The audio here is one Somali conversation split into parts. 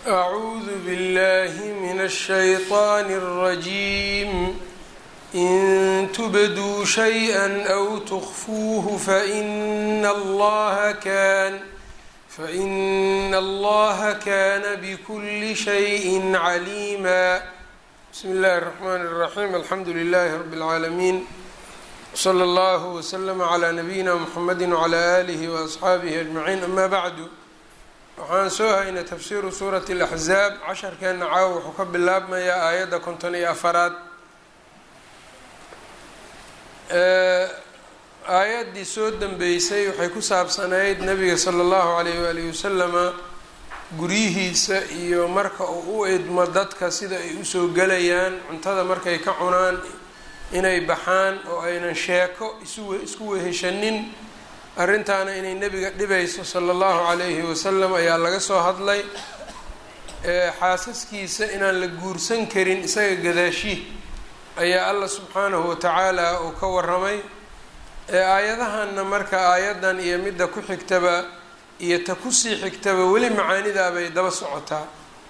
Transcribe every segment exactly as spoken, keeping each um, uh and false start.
أعوذ بالله من الشيطان الرجيم إن تبدوا شيئا أو تخفوه فإن الله كان فإن الله كان بكل شيء عليما. بسم الله الرحمن الرحيم. الحمد لله رب العالمين، صلى الله وسلم على نبينا محمد وعلى آله وأصحaabihi أجمعين. أما بعد, waxaan soo haynay tafsiiru suurati الأxzaab. casharkeena caawa wuxuu ka bilaabmayaa aayadda konton iyo afaraad. aayaddii soo dambeysay waxay ku saabsanayd nabiga sala allahu alayh waalihi wasalama guryihiisa iyo marka uu u idmo dadka sida ay usoo gelayaan, cuntada markay ka cunaan inay baxaan oo aynan sheeko isku weheshanin, arrintaana inay nebiga dhibayso sala allahu calayhi wasalam ayaa laga soo hadlay. xaasaskiisa inaan la guursan karin isaga gadaashi ayaa allah subxaanahu watacaala uu ka waramay. aayadahanna marka aayaddan iyo midda ku xigtaba iyo ta kusii xigtaba weli macaanidaabay daba socotaa.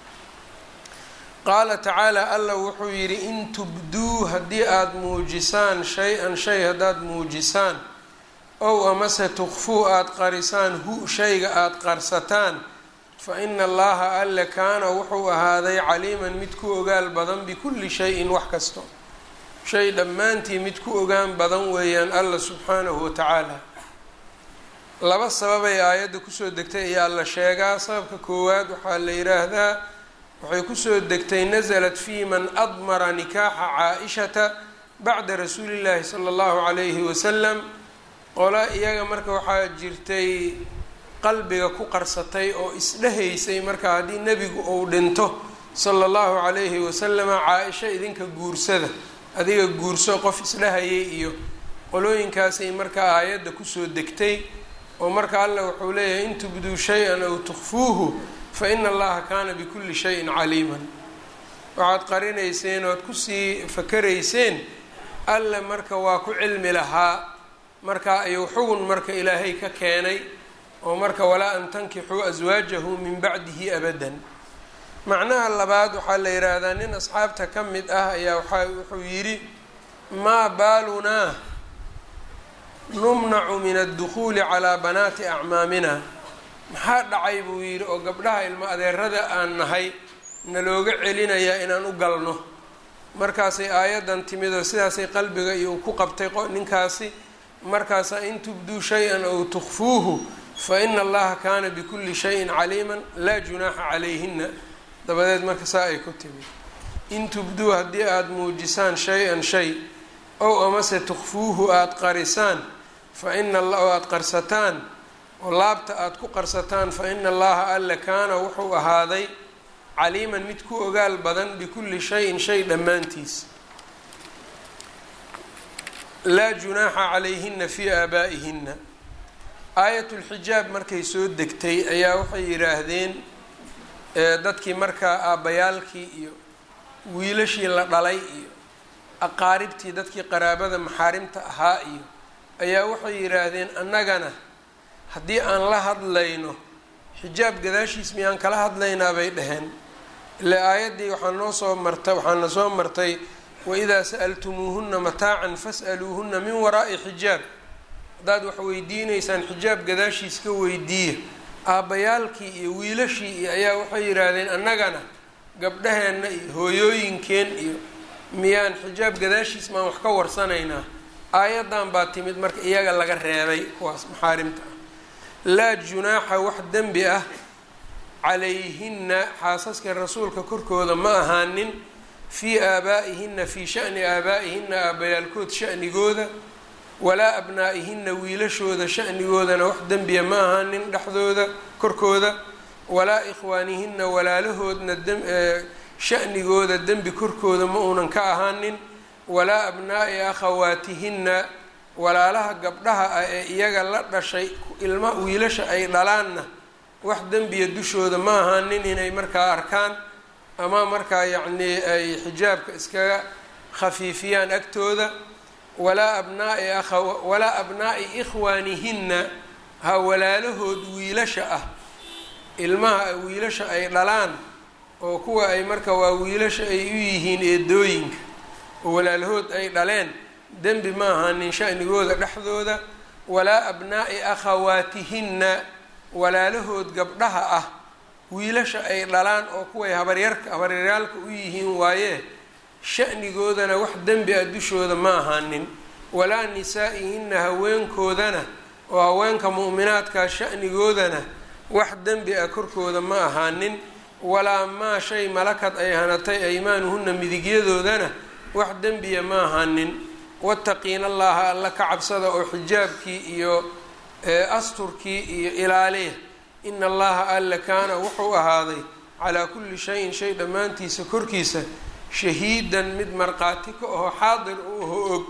qaala tacaala, allah wuxuu yidhi in tubduu haddii aada muujisaan shay-an shay haddaad muujisaan, ow amase tukfuu aada qarisaan hu shayga aada qarsataan, fa ina allaha alle kaana wuxuu ahaaday caliiman mid ku ogaal badan bikulli shay-in wax kasto, shay dhammaantii mid ku ogaan badan weeyaan alla subxaanahu watacaala. laba sababay aayadda kusoo degtay ayaa la sheegaa. sababka koowaad waxaa la yidhaahdaa waxay kusoo degtay nasalat fii man admara nikaaxa caa-ishata bacda rasuuli llaahi sala allahu calayhi wasalam. qola iyaga marka waxaa jirtay qalbiga ku qarsatay oo isdhehaysay marka haddii nebigu uu dhinto sala allahu calayhi wasalama, caa-isha idinka guursada, adiga guurso, qof isdhahayay iyo qolooyinkaasay marka aayadda kusoo degtay. oo marka allah wuxuu leeyahay in tubduu shay-an aw tukfuuhu fa ina allaha kaana bikulli shayin caliiman. waxaad qarinayseen oad kusii fakarayseen, alle marka waa ku cilmi lahaa. marka ayuu xugun marka ilaahay ka keenay oo marka walaa an tankixuu aswaajahu min bacdihi abadan. macnaha labaad waxaa la yidhaahdaa nin asxaabta ka mid ah ayaa waxa wuxuu yidhi maa baalunaa numnacu min addukuuli calaa banaati acmaamina. maxaa dhacay buu yidhi oo gabdhaha ilmo adeerada aan nahay nalooga celinayaa inaan u galno. markaasay aayaddan timid oo sidaasay qalbiga iyo ku qabtay ninkaasi. markaasaa in tubduu shay-an aw tukfuuhu fa ina allaha kaana bikulli shayin caliiman laa junaaxa calayhina. dabadeed marka saa ay ku timid in tubduu haddii aada muujisaan shay-an shay, ow amase tukfuuhu aada qarisaan, fa ina oo aada qarsataan oo laabta aada ku qarsataan, fa ina allaha alle kaana wuxuu ahaaday caliiman mid ku ogaal badan bikulli shayin shay dhammaantiis. laa junaaxa calayhina fii aabaa'ihinna. aayatulxijaab markay soo degtay ayaa waxay yidhaahdeen dadkii markaa aabbayaalkii iyo wiilashii la dhalay iyo aqaaribtii dadkii qaraabada maxaarimta ahaa iyo ayaa waxay yidhaahdeen annagana haddii aan la hadlayno xijaab gadaashiis miyaan kala hadlaynaa bay dhaheen. ile aayaddii waxaa noo soo marta waxaana soo martay waidaa sa'altumuuhunna mataacan fas'aluuhunna min waraa'i xijaab. haddaad wax weydiinaysaan xijaab gadaashiis ka weydiiya. aabbayaalkii iyo wiilashii iyo ayaa waxay yidhaahdeen annagana gabdhaheenna iyo hooyooyinkeen iyo miyaan xijaab gadaashiis maan wax ka warsanaynaa. aayaddan baa timid marka iyaga laga reebay, kuwaas maxaarimta ah. laa junaaxa wax dembi ah calayhinna xaasaska rasuulka korkooda ma ahaanin, fii aabaa'ihinna fii sha'ni aabaa'ihinna aabbayaalkood sha'nigooda, walaa abnaa'ihinna wiilashooda sha'nigoodana wax dembiya ma ahaanin dhexdooda korkooda, walaa ikhwaanihinna walaalahoodna sha'nigooda dembi korkooda ma uunan ka ahaanin, walaa abnaa'i akhawaatihinna walaalaha gabdhaha ah ee iyaga la dhashay ilma wiilasha ay dhalaanna wax dembiya dushooda ma ahaanin inay markaa arkaan ama markaa yacnii ay xijaabka iskaga khafiifiyaan agtooda. walaa abnaa'i akha walaa abnaa'i ikhwaanihinna ha walaalahood wiilasha ah ilmaha wiilasha ay dhalaan oo kuwa ay marka waa wiilasha ay u yihiin eedooyinka oo walaalahood ay dhaleen dembi ma ahaanin sha'nigooda dhexdooda. walaa abnaa'i akhawaatihinna walaalahood gabdhaha ah wiilasha ay dhalaan oo kuway habaryarka habaryaraalka u yihiin waaye sha'nigoodana wax dembi ah dushooda ma ahaanin. walaa nisaa'ihinna haweenkoodana oo haweenka mu'minaadka sha'nigoodana wax dembi ah korkooda ma ahaanin. walaa maa shay malakad ay hanatay aymaanuhunna midigyadoodana wax dembiya ma ahaanin. wattaqiina allaha alla ka cabsada oo xijaabkii iyo asturkii iyo ilaaliya. ina allaha alla kaana wuxuu ahaaday calaa kulli shayin shay dhammaantiisa korkiisa shahiidan mid markhaati ka aho xaadir u aho og.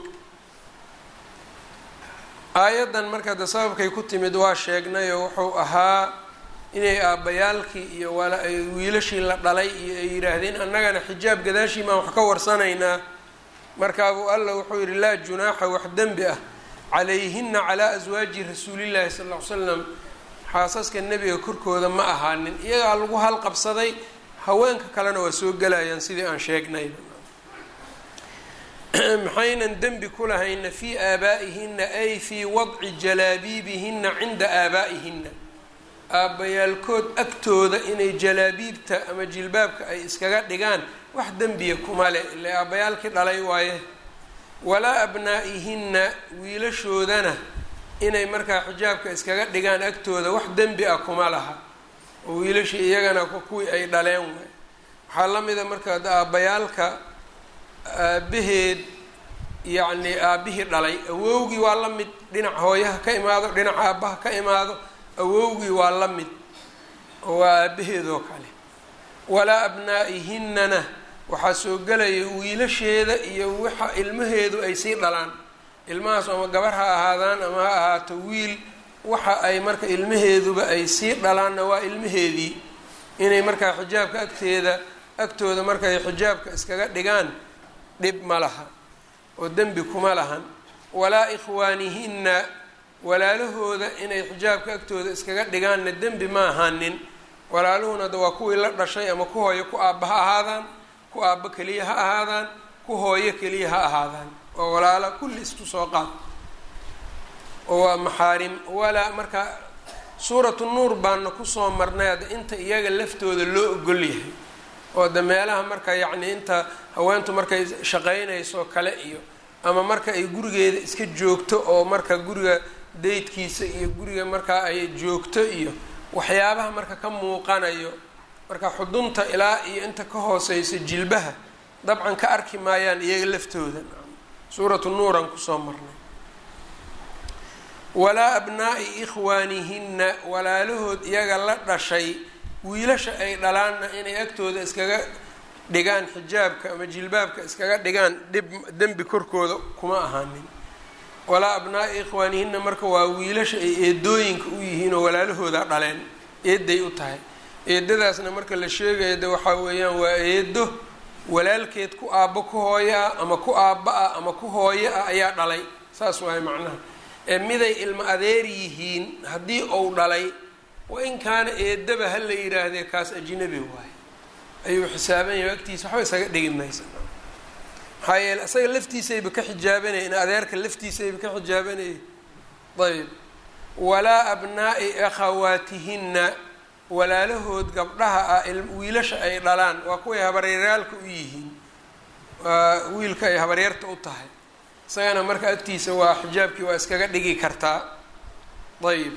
aayaddan marka de sababkay ku timid waa sheegnayoo wuxuu ahaa inay aabbayaalkii iyo wiilashii la dhalay iyo ay yidhaahdeen annagana xijaab gadaashii maan wax ka warsanaynaa. markaabuu alla wuxuu yidhi laa junaaxa wax dembi ah calayhina calaa aswaaji rasuulillahi sal ll ly slam xaasaska nebiga korkooda ma ahaanin. iyagaa lagu halqabsaday, haweenka kalena waa soo gelayaan sidii aan sheegnay. maxaynan dembi ku lahayna fii aabaa'ihinna ay fii wadci jalaabiibihina cinda aabaa'ihinna aabbayaalkood agtooda inay jalaabiibta ama jilbaabka ay iskaga dhigaan wax dembiya kuma leh ile aabbayaalkii dhalay waaye. walaa abnaa'ihinna wiilashoodana inay markaa xijaabka iskaga dhigaan agtooda wax dembi ah kuma laha oo wiilashii iyagana kuwii ay dhaleen waay. waxaa la mida marka aabbayaalka aabaheed yacni aabihii dhalay awowgii waa la mid, dhinac hooyaha ka imaado dhinac aabbaha ka imaado awowgii waa la mid oo waa aabaheed oo kale. walaa abnaa'ihinnana waxaa soo gelaya wiilasheeda iyo waxa ilmaheedu ay sii dhalaan. ilmahaas ama gabar ha ahaadaan ama ha ahaato wiil, waxa ay marka ilmaheeduba ay sii dhalaanna waa ilmaheedii. inay markaa xijaabka agteeda agtooda markay xijaabka iskaga dhigaan dhib ma laha oo dembi kuma lahan. walaa ikhwaanihinna walaalahooda inay xijaabka agtooda iskaga dhigaanna dembi ma ahaanin. walaaluhuna da waa kuwii la dhashay ama ku hooyo ku aabba ha ahaadaan, ku aabba keliya ha ahaadaan, ku hooyo keliya ha ahaadaan, oo walaala kulli isku soo qaad oo waa maxaarim. walaa marka suuratu nuur baana kusoo marnay hadda inta iyaga laftooda loo ogol yahay oo de meelaha marka yacni inta haweentu markay shaqaynayso kale iyo ama marka ay gurigeeda iska joogto oo marka guriga daydkiisa iyo guriga markaa ay joogto iyo waxyaabaha marka ka muuqanayo marka xudunta ilaa iyo inta ka hooseysa jilbaha dabcan ka arki maayaan iyaga laftooda. suuratu nuuran kusoo marnay. walaa abnaa'i ikhwaanihinna walaalahood iyaga la dhashay wiilasha ay dhalaanna inay agtooda iskaga dhigaan xijaabka ama jilbaabka iskaga dhigaan dhib dembi korkooda kuma ahaanin. walaa abnaa'i ikhwaanihinna marka waa wiilasha ay eedooyinka u yihiin oo walaalahooda dhaleen eeday u tahay. eedadaasna marka la sheegayo de waxaa weeyaan waa eedo walaalkeed ku aabbo ku hooyo ah ama ku aabba ah ama ku hooyo ah ayaa dhalay, saas waahay macnaha. ee miday ilmo adeer yihiin haddii uu dhalay wa in kaana eedaba ha la yidhaahdee kaas ajnabi waaye ayuu xisaaban yahay agtiisa waxba isaga dhigi maysa. maxaa yeele isaga laftiisayba ka xijaabanaya in adeerka laftiisayba ka xijaabanayay. ayb walaa abnaa'i akhawaatihinna walaalahood gabdhaha ah wiilasha ay dhalaan waa kuway habaryaraalka u yihiin, waa wiilka ay habaryarta u tahay isagana marka agtiisa waa xijaabkii waa iskaga dhigi kartaa. ayb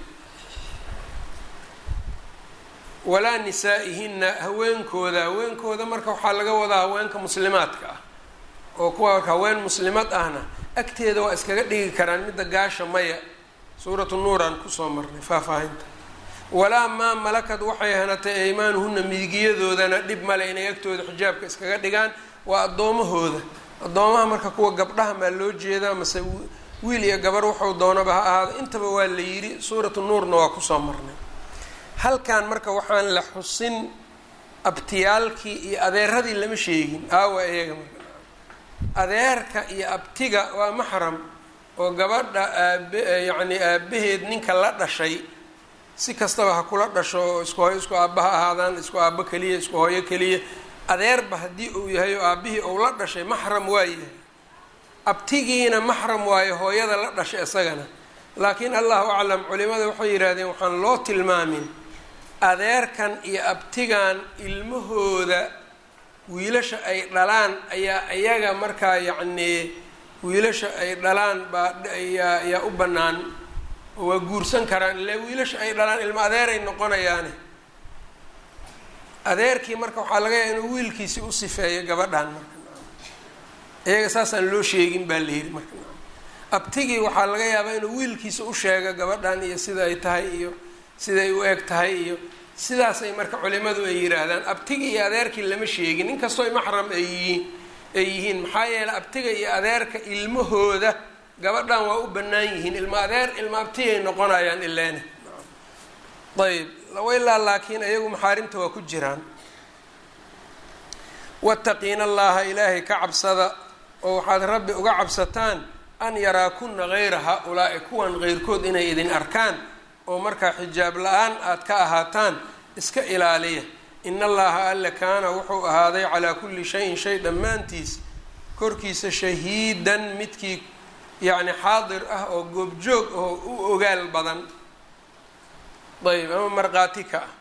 walaa nisaa'ihinna haweenkooda haweenkooda marka waxaa laga wadaa haweenka muslimaadka ah oo kuwa haween muslimad ahna agteeda waa iskaga dhigi karaan, midda gaasha maya. suuratu nuuraan kusoo marnay faahfaahinta. walaa maa malakad waxay hanatay aymaanuhunna midigiyadoodana dhib male inay agtooda xijaabka iskaga dhigaan, waa addoomahooda. addoomaha marka kuwa gabdhaha maa loo jeedaa mase wiil iyo gabar wuxuu doonaba ha ahaado intaba waa la yidhi. suuratu nuurna waa kusoo marnay. halkan marka waxaan la xusin abtiyaalkii iyo adeeradii lama sheegin. aawa iyaga marka adeerka iyo abtiga waa maxram oo gabadha aabe yacni aabaheed ninka la dhashay si kastaba ha kula dhasho oo isku hooyo isku aabba ha ahaadaan, isku aabbo keliya isku hooyo keliya, adeerba haddii uu yahay oo aabbihii uu la dhashay maxram waa yahay, abtigiina maxram waayo hooyada la dhashay isagana. laakiin allahu aclam culimada waxay yidhaahdeen waxaan loo tilmaamin adeerkan iyo abtigan ilmahooda wiilasha ay dhalaan ayaa iyaga markaa yacnii wiilasha ay dhalaan baa ayaa ayaa u bannaan oo waa guursan karaan ile wiilasha ay dhalaan ilmo adeeray noqonayaane. adeerkii marka waxaa laga yaaba inuu wiilkiisii u sifeeyo gabadhan marka iyaga saasaan loo sheegin baa la yidhi marka abtigii waxaa laga yaabaa inuu wiilkiisa u sheego gabadhan iyo sida ay tahay iyo siday u eg tahay iyo sidaasay marka culimadu ay yidhaahdaan. abtigii iyo adeerkii lama sheegin inkastoo ay maxram ay yihiin ay yihiin maxaa yeeley abtiga iyo adeerka ilmahooda gabadhan waa u bannaan yihiin, ilmo adeer ilmo abtigay noqonayaan ileene. ayb ilaa laakiin iyagu maxaarimta waa ku jiraan. wattaqiina allaha ilaahay ka cabsada oo waxaad rabbi uga cabsataan an yaraakuna gayra haa-ulaa'i kuwan qeyrkood inay idin arkaan oo markaa xijaab la-aan aada ka ahaataan iska ilaaliya. in allaha alle kaana wuxuu ahaaday calaa kulli shayin shay dhammaantiis korkiisa shahiidan midkii yacni xaadir ah oo goobjoog oo u ogaal badan, ayb ama markhaati ka ah.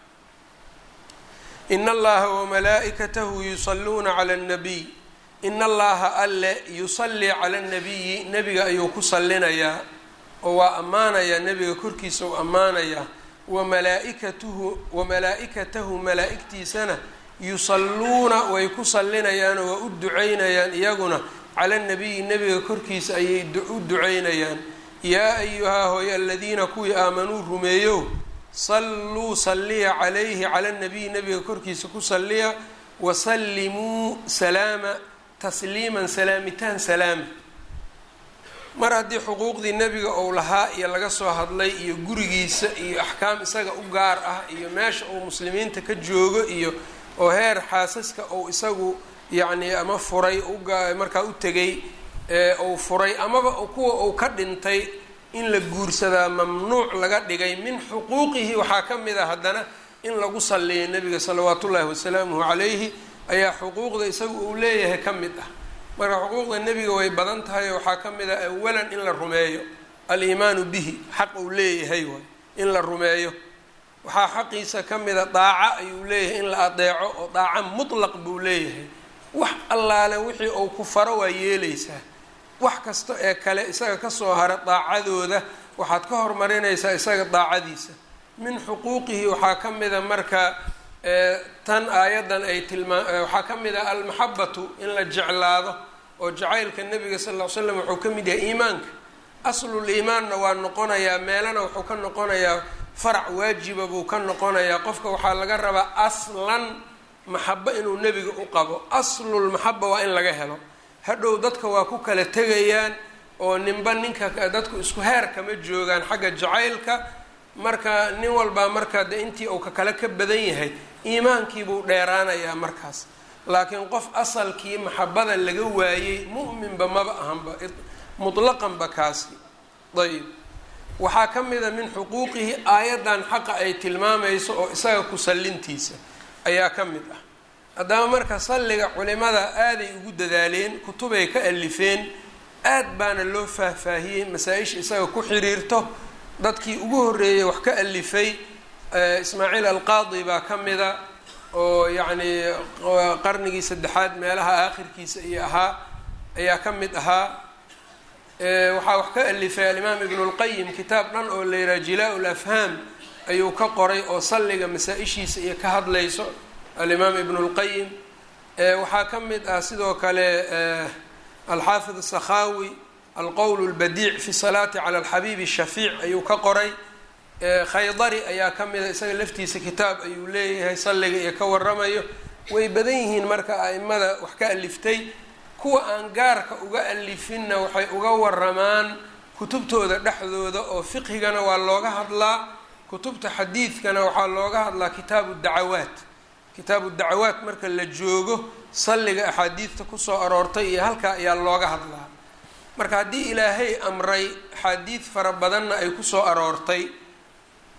in allaha wamalaa'ikatahu yusalluuna cala annabiy, in allaha alle yusallii cala annabiyi nebiga ayuu ku sallinayaa oo waa ammaanayaa nebiga korkiisa u ammaanayaa. wamalaaikatuhu wamalaa'ikatahu malaa'igtiisana yusalluuna way ku sallinayaan oo waa u ducaynayaan iyaguna cala annabiyi nebiga korkiisa ayay u ducaynayaan. yaa ayuhaa hooy aladiina kuwii aamanuu rumeeyow salluu salliya calayhi cala annabiyi nebiga korkiisa ku salliya wasallimuu salaama tasliiman salaamitaan salaami. mar haddii xuquuqdii nebiga ou lahaa iyo laga soo hadlay iyo gurigiisa iyo axkaam isaga u gaar ah iyo meesha uu muslimiinta ka joogo iyo oo heer xaasaska ou isagu yacnii ama furay markaa u tegay ou furay amaba kuwa uu ka dhintay in la guursadaa mamnuuc laga dhigay. min xuquuqihi waxaa ka mid a haddana in lagu salliyo nebiga salawaatu ullaahi wasalaamuhu calayhi ayaa xuquuqda isagu uu leeyahay ka mid ah. marka xuquuqda nebiga way badan tahay oo waxaa ka mid ah awalan in la rumeeyo aliimaanu bihi, xaq uu leeyahay waay in la rumeeyo. waxaa xaqiisa ka mid a daaco ayuu leeyahay in la adeeco oo daaco mutlaq buu leeyahay, wax allaale wixii uu ku faro waa yeelaysaa. wax kasta ee kale isaga kasoo hara daacadooda waxaad ka hormarinaysaa isaga daacadiisa. min xuquuqihi waxaa ka mida marka tan aayaddan ay tilmaa waxaa ka mid ah almaxabatu in la jeclaado oo jacaylka nebiga sal ll ly slam wuxuu ka mid yahay iimaanka. aslul iimaanna waa noqonayaa meelana wuxuu ka noqonayaa farac waajiba buu ka noqonayaa. qofka waxaa laga rabaa aslan maxabo inuu nebiga u qabo, aslul maxaba waa in laga helo. hadhow dadka waa ku kala tegayaan oo ninba ninka dadku isku heer kama joogaan xagga jacaylka. marka nin walbaa markaa de intii uu ka kale ka badan yahay iimaankiibuu dheeraanayaa markaas. laakiin qof asalkii maxabada laga waayey mu'minba maba ahanba mutlaqanba kaasi. ayb waxaa ka mid a min xuquuqihi aayaddan xaqa ay tilmaamayso oo isaga ku sallintiisa ayaa ka mid ah. haddaba marka salliga culimada aaday ugu dadaaleen, kutubay ka alifeen, aad baana loo faahfaahiyey masaa-isha isaga ku xiriirto. dadkii ugu horreeyey wax ka alifay ismaaciil alqaadi baa ka mida oo yacnii qarnigii saddexaad meelaha aakhirkiisa iyo ahaa ayaa ka mid ahaa. waxaa wax ka alifay alimaam ibnu lqayim kitaab dhan oo la yidhaha jilaa-ul afhaam ayuu ka qoray oo salliga masaa-ishiisa iyo ka hadlayso alimaam ibnu lqayim. waxaa ka mid ah sidoo kale alxaafid asakhaawi alqowl lbadiic fi salaati cala alxabiibi shafiic ayuu ka qoray. khaydari ayaa ka mida isaga laftiisa kitaab ayuu leeyahay salliga iyo ka waramayo. way badan yihiin marka a'imada wax ka aliftay. kuwa aan gaarka uga alifinna waxay uga waramaan kutubtooda dhexdooda oo fiqhigana waa looga hadlaa, kutubta xadiidkana waxaa looga hadlaa kitaabu dacawaat. kitaabu dacawaat marka la joogo salliga axaadiidta kusoo aroortay iyo halkaa ayaa looga hadlaa. marka haddii ilaahay amray axaadiid fara badanna ay kusoo aroortay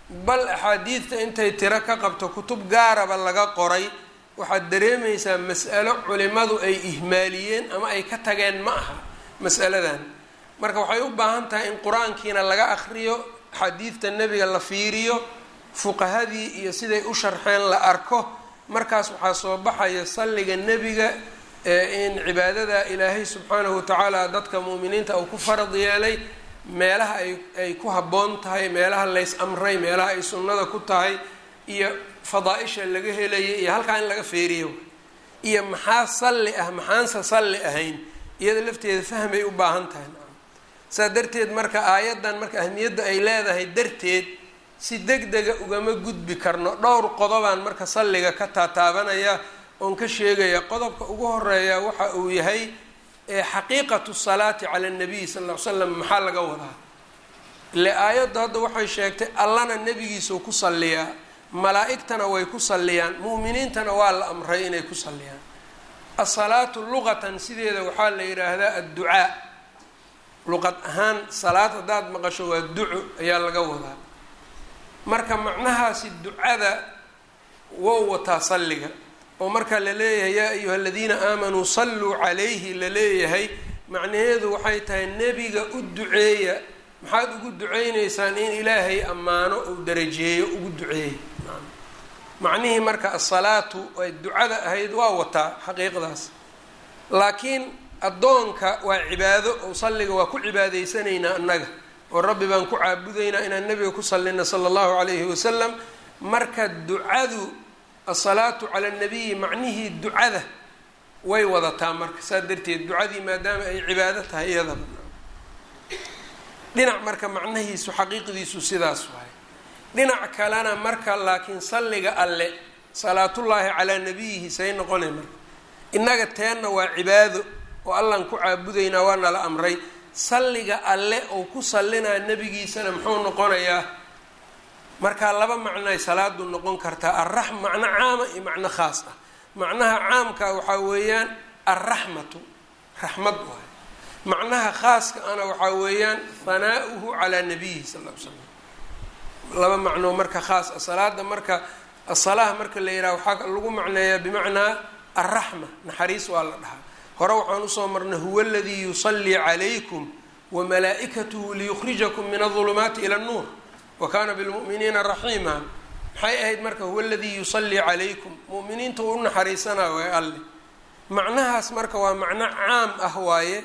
bal axaadiidta intay tiro ka qabto kutub gaaraba laga qoray waxaad dareemaysaa mas'alo culimadu ay ihmaaliyeen ama ay ka tageen ma aha mas'aladan. marka waxay u baahan tahay in qur-aankiina laga akhriyo, axaadiidta nebiga la fiiriyo, fuqahadii iyo siday u sharxeen la arko. markaas waxaa soo baxaya salliga nebiga in cibaadada ilaahay subxaanahu watacaala dadka mu'miniinta uu ku farad yeelay, meelaha ay ay ku habboon tahay, meelaha lays amray, meelaha ay sunnada ku tahay, iyo fadaa-isha laga helayay iyo halkaa in laga feeriyo, iyo maxaa salli ah maxaanse salli ahayn, iyada lafteeda fahmay u baahan tahay. saa darteed marka aayaddan marka ahmiyadda ay leedahay darteed si deg dega ugama gudbi karno. dhowr qodobaan marka salliga ka taataabanaya oon ka sheegaya. qodobka ugu horeeya waxa uu yahay xaqiiqatu salaati cala annabiy sal lla ly slam. maxaa laga wadaa? ile aayadda hadda waxay sheegtay allana nebigiisau ku salliyaa, malaa-igtana way ku salliyaan, mu'miniintana waa la amray inay ku salliyaan. asalaatu luqatan sideeda waxaa la yidhaahdaa adducaa. luqad ahaan salaad haddaad maqasho waa duco ayaa laga wadaa. marka macnahaasi ducada wow wataa salliga, oo marka la leeyahay yaa ayuha aladiina aamanuu salluu calayhi la leeyahay, macnaheedu waxay tahay nebiga u duceeya. maxaad ugu duceyneysaan? in ilaahay ammaano uu darajeeyo ugu duceeya. macnihii marka asalaatu ay ducada ahayd waa wataa xaqiiqdaas, laakiin addoonka waa cibaado oo salliga waa ku cibaadaysanaynaa annaga, oo rabbi baan ku caabudaynaa inaan nebiga ku sallina sala allahu calayhi wasalam. marka ducadu asalaatu cala annabiyi macnihii ducada way wadataa. marka saa darteed ducadii maadaama ay cibaado tahay iyadaba dhinac marka macnihiisu xaqiiqdiisu sidaas waay. dhinac kalena marka laakiin salliga alle salaatullaahi calaa nabiyihi say noqonay. marka innaga teenna waa cibaado oo allaan ku caabudaynaa, waa nala amray. salliga alle oo ku sallinaa nebigiisana muxuu noqonayaa? markaa laba macnoay salaadu noqon kartaa. arraxm macno caama iyo macno khaas ah. macnaha caamka waxaa weeyaan alraxmatu, raxmad waay. macnaha khaaska ana waxaa weeyaan hanaa'uhu calaa nabiyihi sal lla ly slam. laba macnoo marka khaas ah. salaada marka asalaah marka la yidhaha waxaa lagu macneeyaa bimacnaa alraxma, naxariis waa la dhahaa. hore waxaan usoo marnay huwa aladii yusallii calaykum wamalaa'ikatuhu liyukhrijakum min adulumaati ila annuur wa kaana bilmu'miniina raxiima. maxay ahayd marka huwa aladii yusallii calaykum? mu'miniinta uu u naxariisanaa waay alle. macnahaas marka waa macno caam ah waaye.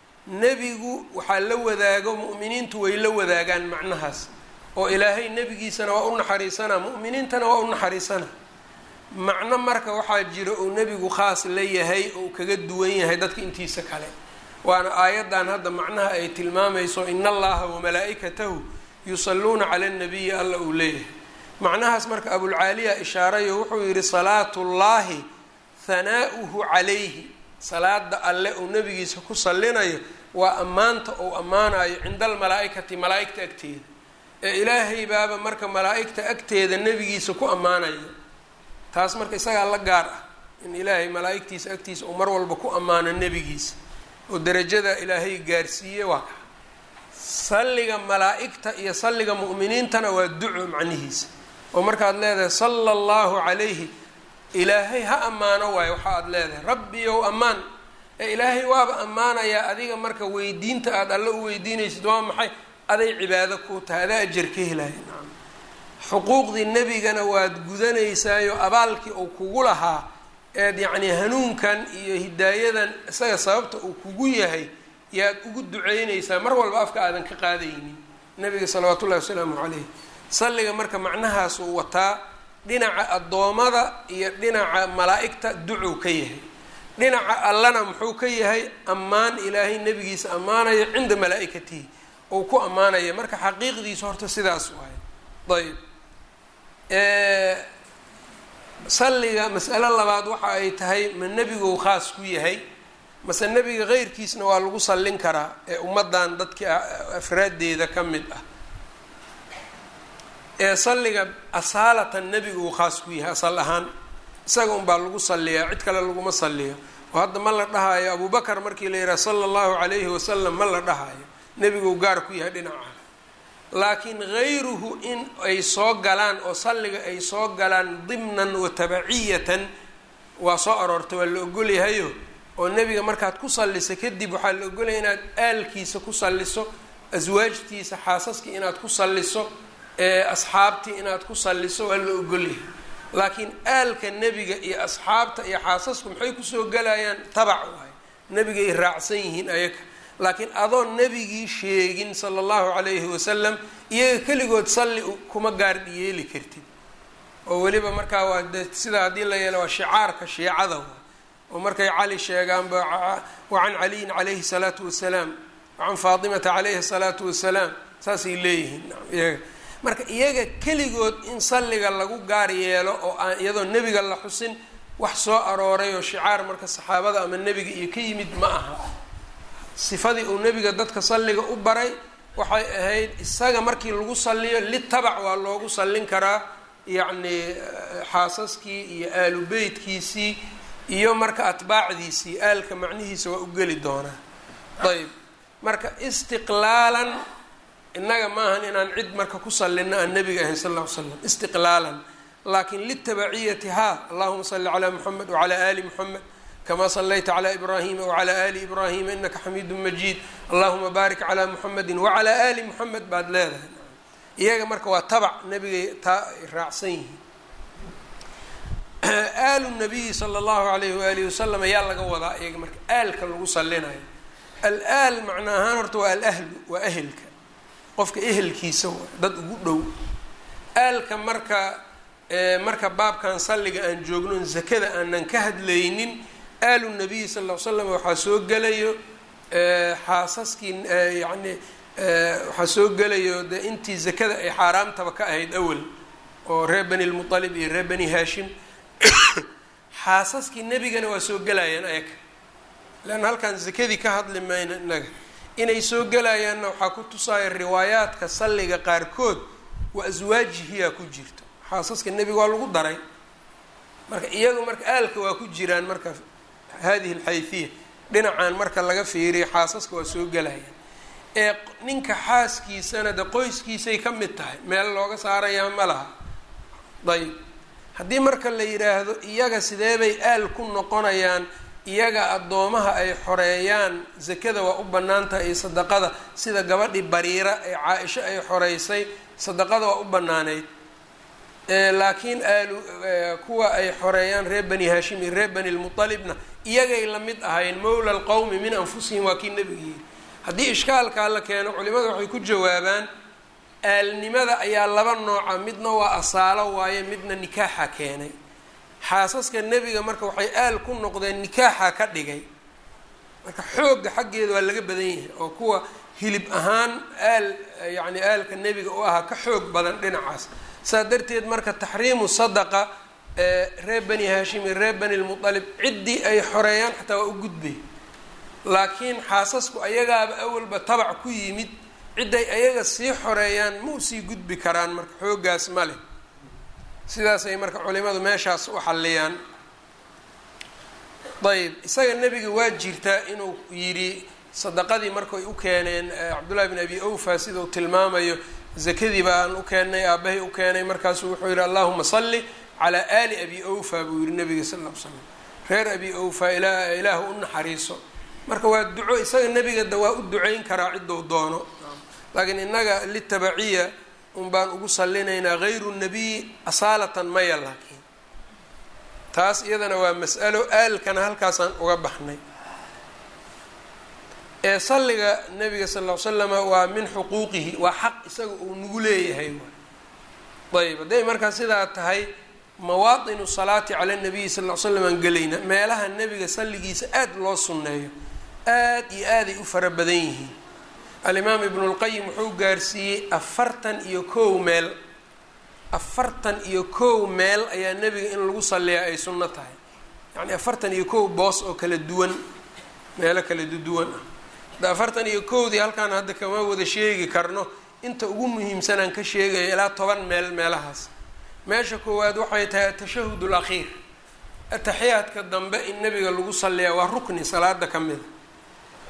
nebigu waxaa la wadaago, mu'miniintu way la wadaagaan macnahaas, oo ilaahay nebigiisana waa u naxariisanaa, mu'miniintana waa u naxariisanaa. macno marka waxaa jira uu nebigu khaas la yahay oo kaga duwan yahay dadka intiisa kale, waana aayaddan hadda macnaha ay tilmaamayso in allaha wamalaa'ikatahu yusalluuna cala annabiyi alla uu leeyahay. macnahaas marka abulcaaliya ishaarayo wuxuu yidhi salaatu llaahi hanaa'uhu calayhi. salaada alle uu nebigiisa ku sallinayo waa ammaanta uu ammaanayo cinda almalaa'ikati, malaa'igta agteeda. ee ilaahay baaba marka malaa'igta agteeda nebigiisa ku ammaanaya. taas marka isagaa la gaar ah in ilaahay malaa'igtiisa agtiisa uu mar walba ku ammaano nebigiisa oo darajada ilaahay gaarsiiye. waa ka salliga malaa'igta iyo salliga mu'miniintana waa duco macnihiisa, oo markaad leedahay sala allahu calayhi, ilaahay ha ammaano waayo waxa aad leedahay rabbiyow ammaan. ee ilaahay waaba ammaanayaa, adiga marka weydiinta aada alle u weydiinaysid waa maxay? aday cibaado kuu tahay, adaa ajar ka helaya. nacam xuquuqdii nebigana waad gudanaysaayo abaalkii uu kugu lahaa eed yacnii hanuunkan iyo hidaayadan isaga sababta uu kugu yahay yaad ugu duceynaysaa mar walba afka aadan ka qaadaynin nebiga salawaatu ullahi wasalaamu calayh. salliga marka macnahaas uu wataa. dhinaca addoommada iyo dhinaca malaa'igta ducuu ka yahay. dhinaca allana muxuu ka yahay? ammaan ilaahay nebigiisa ammaanayo cinda malaa'ikatihi ou ku ammaanaya. marka xaqiiqdiisa horta sidaas waay. ayb salliga mas'alo labaad waxa ay tahay ma nebigou khaas ku yahay mase nebiga keyrkiisna waa lagu sallin karaa ee ummaddan dadkii afraaddeeda ka mid ah. ee salliga asaalatan nebiguu khaas ku yahay asal ahaan, isaga unbaa lagu salliyaa, cid kale laguma salliyo. oo hadda ma la dhahaayo abubakar markii la yidhaha sala allahu calayhi wasalam ma la dhahaayo, nebiguu gaar ku yahay dhinaca. laakiin hayruhu in ay soo galaan oo salliga ay soo galaan dimnan wa tabaciyatan waa soo aroortay waa la ogolyahayo oo nebiga markaad ku salliso kadib waxaa la ogolaya inaad aalkiisa ku salliso, aswaajtiisa xaasaskii inaad ku salliso, asxaabtii inaad ku salliso waa la ogolyahay. laakiin aalka nebiga iyo asxaabta iyo xaasasku maxay kusoo galayaan? tabac waay, nebiga ay raacsan yihiin ayaga. laakiin adoon nebigii sheegin sala allahu calayhi wasalam iyaga keligood salli kuma gaar yeeli kartid. oo weliba markaa waa de sida haddii la yeelo waa shicaarka shiicada waay, oo markay cali sheegaanba wacan caliyin calayhi salaatu wasalaam wacan faatimata calayhi salaatu wasalaam saasay leeyihiin iyaga. marka iyaga keligood in salliga lagu gaar yeelo oo aan iyadoo nebiga la xusin wax soo arooray oo shicaar marka saxaabada ama nebiga iyo ka yimid ma aha. sifadii uu nebiga dadka salliga u baray waxay ahayd isaga markii lagu salliyo litabac waa loogu sallin karaa, yacni xaasaskii iyo aalu beytkiisii iyo marka atbaacdiisii aalka macnihiisa waa u geli doonaa. ayb marka istiqlaalan innaga maahan inaan cid marka ku sallino aan nebiga ahayn sal lla ly slam istiqlaalan, laakiin litabaciyati ha allahuma salli calaa muxamed wacalaa aali muxamed kama sallayta calaa ibraahima wacalaa aali ibraahima inaka xamiidun majiid allahuma baarik calaa muxamedin wacalaa aali muxamed baad leedahay. iyaga marka waa tabac nebigay taa raacsan yihiin. aalu nabiyi sala allahu alayhi waalihi wasalam ayaa laga wadaa iyaga marka aalka lagu sallinayo. al-aal macna ahaan horta waa alahlu waa ehelka, qofka ehelkiisa waa dad ugu dhow. aalka marka marka baabkan salliga aan joogno zakada aanan ka hadlaynin, aalu nabiyi sal ll ly slam waxaa soo gelayo xaasaskii yani waxaa soo gelayo de intii zakada ay xaaraamtaba ka ahayd awal oo reer bani lmualib iyo reer bani haashim xaasaskii nebigana waa soo gelayaan ayaga, leanna halkaan zakadii ka hadli mayna inaga. inay soo gelayaanna waxaa ku tusaaya riwaayaadka salliga qaarkood waa aswaajihiyaa ku jirto, xaasaska nebiga waa lagu daray. marka iyagu marka aalka waa ku jiraan. marka hadihi alxayfiya dhinacan marka laga fiiriyo xaasaska waa soo gelayaan. ee ninka xaaskiisana de qoyskiisay ka mid tahay, meel looga saarayaa ma laha. ayb haddii marka la yidhaahdo iyaga sidee bay aal ku noqonayaan, iyaga addoomaha ay xoreeyaan zakada waa u bannaan tahay iyo sadaqada, sida gabadhii bariira ee caa-isho ay xoreysay sadaqada waa u bannaaneyd. laakiin aalu kuwa ay xoreeyaan reer bani haashim iyo reer bani lmualibna iyagay la mid ahayn mawla alqowmi min anfusihim, waa kii nebiga yiri. haddii ishkaalkaa la keeno culimada waxay ku jawaabaan aalnimada ayaa laba nooca, midna waa asaalo waaye, midna nikaaxa keenay. xaasaska nebiga marka waxay aal ku noqdeen nikaaxa ka dhigay, marka xoogga xaggeeda waa laga badan yahay oo kuwa hilib ahaan aal yacni aalka nebiga u ahaa ka xoog badan dhinacaas. saa darteed marka taxriimu sadaqa reer bani haashim iyo reer bani lmualib ciddii ay xoreeyaan xataa waa u gudbay. laakiin xaasasku ayagaaba awalba tabac ku yimid, cidday ayaga sii xoreeyaan ma usii gudbi karaan, marka xooggaas ma leh. sidaasay marka culimadu meeshaas u xalliyaan. ayb isaga nebiga waa jirtaa inuu yidhi sadaqadii markay u keeneen cabdullahi bin abi awfa sida uu tilmaamayo, zakadii baan u keennay aabbahay u keenay, markaasuu wuxuu yidhi allahuma salli calaa aali abi awfa buu yihi nabiga sal ll ly slam, reer abi awfa ilaa ilaahu u naxariiso. marka waa duco isaga nebiga da waa u duceyn karaa ciddou doono, laakiin innaga litabaciya un baan ugu sallinaynaa hayru nabiyi asaalatan maya. laakiin taas iyadana waa mas'alo, aalkana halkaasaan uga baxnay. ee salliga nebiga sal ll ly slama waa min xuquuqihi, waa xaq isaga uu nagu leeyahay. ayb hadday markaa sidaa tahay mawaatinu salaati cala nabiyi sal ll slam aan gelayna, meelaha nebiga salligiisa aada loo sunneeyo aad iyo aaday u fara badan yihiin. alimaam ibnu lqayim wuxuu gaarsiiyey afartan iyo kow meel afartan iyo kow meel ayaa nebiga in lagu salliyaa ay sunno tahay, yacni afartan iyo kow boos oo kala duwan, meelo kala duwan ah. da afartan iyo kowdii halkaan hadda kama wada sheegi karno, inta ugu muhiimsanaan ka sheegaya ilaa toban meel meelahaas. meesha koowaad waxay tahay atashahud alakhiir, ataxiyaadka dambe in nebiga lagu salliyaa waa rukni salaada ka mida.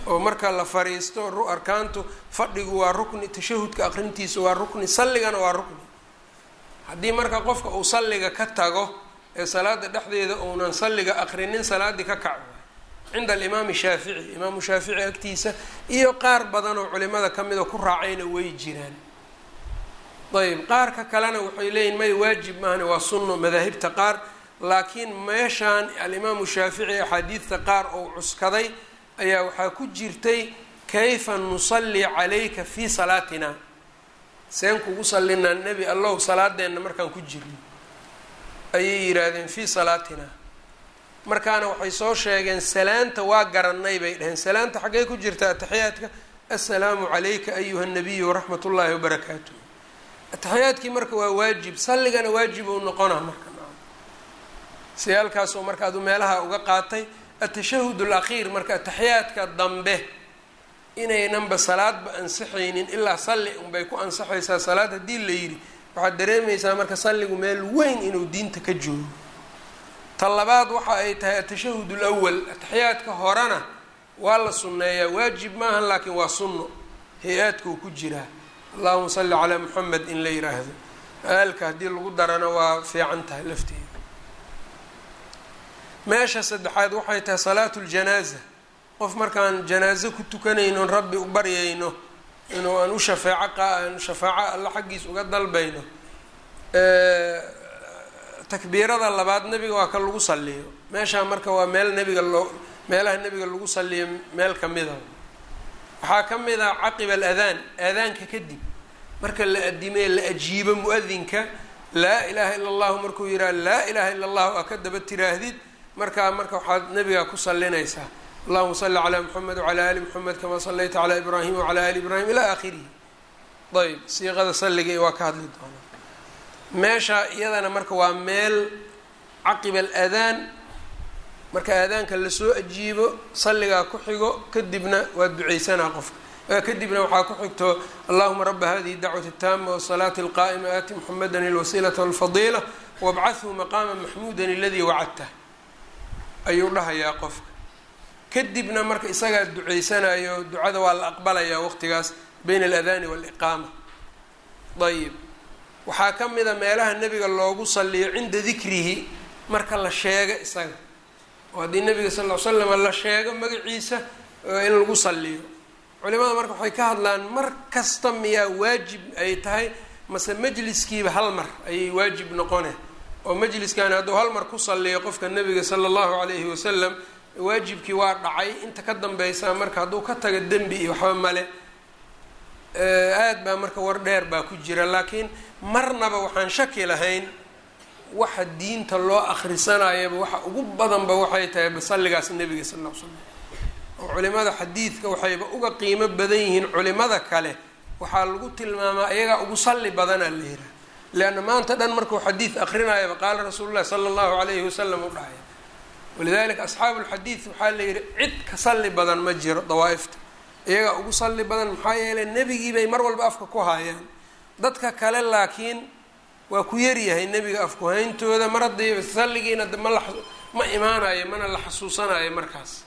oo marka la fariisto ru arkaantu fadhigu waa rukni, tashahudka aqrintiisa waa rukni, salligana waa rukni. haddii marka qofka uu salliga ka tago ee salaada dhexdeeda uunan salliga aqrinin salaadii ka kac cinda alimaami shaafici, imaamu shaafici agtiisa iyo qaar badan oo culimada ka mida ku raacayna way jiraan. ayb qaarka kalena waxay leeyihin may waajib maahane waa sunno madaahibta qaar, laakiin meeshaan alimaamu shaafici axaadiidta qaar oo cuskaday ayaa waxaa ku jirtay kayfa nusalli calayka fii salaatina, seen kugu sallinaa nebi allow salaadeenna markaan ku jirno ayay yidhaahdeen fii salaatina. markaana waxay soo sheegeen salaanta waa garanay bay dhaheen. salaanta xaggay ku jirta? ataxiyaadka, assalaamu calayka ayuha nabiyu waraxmat ullaahi wabarakaatuh. ataxiyaadkii marka waa waajib, salligana waajib uu noqona marka si halkaasoo marka adu meelaha uga qaatay. atashahud alakhiir marka ataxiyaadka dambe inaynanba salaadba ansixaynin ilaa salli unbay ku ansaxaysaa salaad haddii la yidhi, waxaad dareemaysaa marka salligu meel weyn inuu diinta ka joogo. ta labaad waxa ay tahay atashahud alawal, ataxiyaadka horena waa la sunneeyaa, waajib maahan laakiin waa sunno, hay-aadkuu ku jiraa. allahuma salli calaa muxamed in la yiraahdo aalka haddii lagu darana waa fiican tahay lafteeda. meesha saddexaad waxay tahay salaatu ljanaaza, qof markaan janaazo ku tukanayno rabbi u baryayno inuu aan u shafeeco aan shafaaco alla xaggiis uga dalbayno, takbiirada labaad nebiga waa ka lagu salliyo. meeshaa marka waa meel nebiga loo meelaha nebiga lagu salliyo meel kamida. waxaa ka mid ah caqiba aladaan, aadaanka kadib marka la adimee la ajiibo mu-adinka laa ilaaha ila allahu markuu yidhaha laa ilaaha ila allahu aa ka daba tiraahdid, markaa marka waxaad nebigaa ku sallinaysaa allahuma salli calaa muxamed wacalaa ali muxamed kamaa sallayta calaa ibraahim wacalaa ali ibraahim ilaa aakhirihi. ayb siiqada salliga waa ka hadli doonaa. meesha iyadana marka waa meel caqiba aladaan, marka aadaanka lasoo ajiibo salligaa ku xigo, kadibna waa ducaysanaa qofka. kadibna waxaa ku xigto allahuma raba hadihi dacwati taama wasalaati alqaa'ima aati muxamedan alwasiilata walfadiila wabcathu maqaama maxmuudan aladii wacadtah ayuu dhahayaa qofka. kadibna marka isagaa ducaysanayo, ducada waa la aqbalayaa waqtigaas bayna aladaani waaliqaama. ayib waxaa ka mida meelaha nebiga loogu salliyo cinda dikrihi, marka la sheego isaga oo haddii nebiga sal ll ly slam la sheego magaciisa in lagu salliyo. culimada marka waxay ka hadlaan mar kasta miyaa waajib ay tahay mase majliskiiba hal mar ayay waajib noqone, oo majliskan hadduu hal mar ku salliyo qofka nebiga sala allahu calayhi wasalam waajibkii waa dhacay, inta ka dambeysaa marka hadduu ka tago dembi iyo waxba male. aad baa marka war dheer baa ku jira, laakiin marnaba waxaan shaki lahayn waxa diinta loo akhrisanayaba waxa ugu badanba waxay tahay basalligaas nebiga sal lla ly slam. oo culimada xadiidka waxayba uga qiimo badan yihiin culimada kale, waxaa lagu tilmaamaa iyagaa ugu salli badanaa la yihaha. leanna maanta dhan markuu xadiid akrinayaba qaala rasuulu llahi sala allahu calayhi wasalam u dhahaya. walidalika asxaabu lxadiid waxaa la yihi cid ka salli badan ma jiro dawaa'ifta, iyagaa ugu salli badan maxaa yeelay nebigii bay mar walba afka ku haayaan. dadka kale laakiin waa ku yaryahay nebiga afkuhayntooda, mar haddii salligiina ma la ma imaanayo mana la xasuusanayo markaas.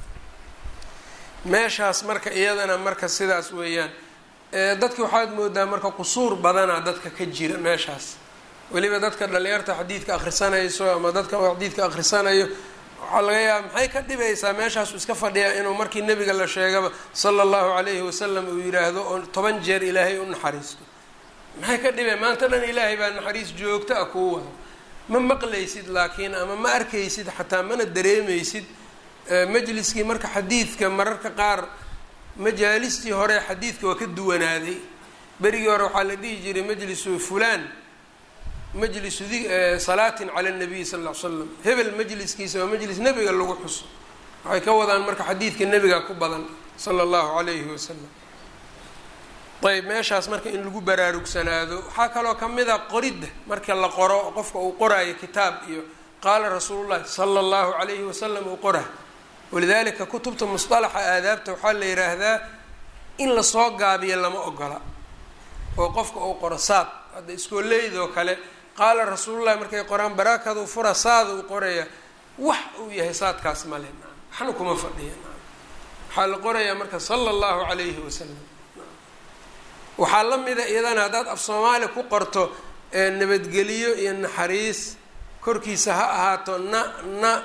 meeshaas marka iyadana marka sidaas weeyaan. dadki waxaad moodaa marka qusuur badanaa dadka ka jira meeshaas, weliba dadka dhalinyarta xadiidka akhrisanayso ama dadka xadiidka akhrisanayo waxaa laga yaaba maxay ka dhibaysaa meeshaasu iska fadhiyaa inuu markii nebiga la sheegaba sala allahu calayhi wasalam uu yidhaahdo oo toban jeer ilaahay u naxariisto. maxay ka dhibay? maanta dhan ilaahay baa naxariis joogto ah kuu wado, ma maqlaysid laakiin ama ma arkaysid xataa mana dareemaysid. majliskii marka xadiidka mararka qaar majaalistii hore xadiidka waa ka duwanaaday. berigii hore waxaa la dhihi jiray majlisu fulaan majlisu salaatin cala nabiy sal ll ly slam, hebel majliskiisa waa majlis nebiga lagu xuso. waxay ka wadaan marka xadiidka nebiga ku badan sala allahu calayhi wasalam. ayb meeshaas marka in lagu baraarugsanaado. waxaa kaloo kamid a qoridda, marka la qoro qofka uu qoraayo kitaab iyo qaala rasuulullahi sala allahu calayhi wasalam uu qora. walidalika kutubta musطalaxa aadaabta waxaa la yidhaahdaa in lasoo gaabiyo lama ogola, oo qofka uu qoro saad. hadda iskoolleydoo kale qaala rasuulullahi markay qoraan baraakadu fura saada uu qoraya, wax uu yahay saadkaas male, waxna kuma fadhiya. waxaa la qorayaa marka sala allahu calayhi wasalam. waxaa la mida iyadana haddaad af soomaali ku qorto nabadgeliyo iyo naxariis korkiisa ha ahaato na na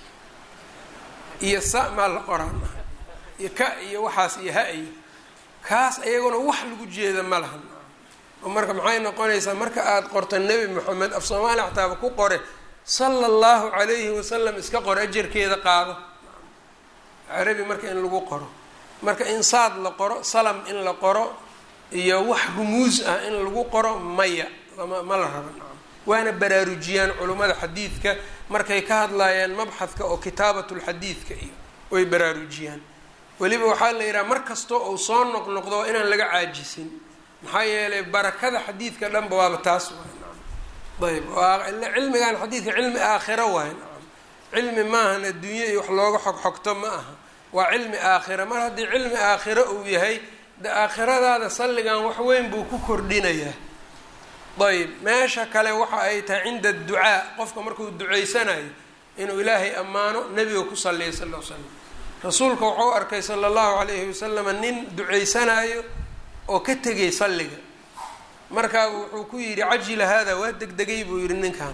iyo sa maa la qoraan iyo ka iyo waxaas iyo ha iyo kaas iyaguna wax lagu jeeda ma lahan. oo marka maxay noqonaysaa marka aada qorto nebi moxamed af soomaali xataaba ku qore sala allahu calayhi wasalam iska qor ajarkeeda qaado. carabi marka in lagu qoro marka in saad la qoro salam in la qoro iyo wax rumuus ah in lagu qoro maya lama ma la rabo. waana baraarujiyaan culummada xadiidka markay ka hadlayaan mabxadka oo kitaabatulxadiidka iyo way baraarujiyaan. weliba waxaa la yidhaha mar kastoo uu soo noqnoqdo inaan laga caajisin maxaa yeelay barakada xadiidka dhanba waaba taas waay. ayb cilmigan xadiidka cilmi aakhiro waay. cilmi maahan adduunye iyo wax looga xogxogto ma aha, waa cilmi aakhira. mar haddii cilmi aakhiro uu yahay de aakhiradaada salligan wax weyn buu ku kordhinayaa. ayb meesha kale waxa ay tahay cinda adducaa qofka markuu duceysanayo inuu ilaahay ammaano nebiga ku salliya sal l slam. rasuulka wuxuu arkay sala allahu calayhi wasalam nin duceysanayo oo ka tegay salliga, markaa wuxuu ku yidhi cajila haada waa degdegay buu yidhi ninkan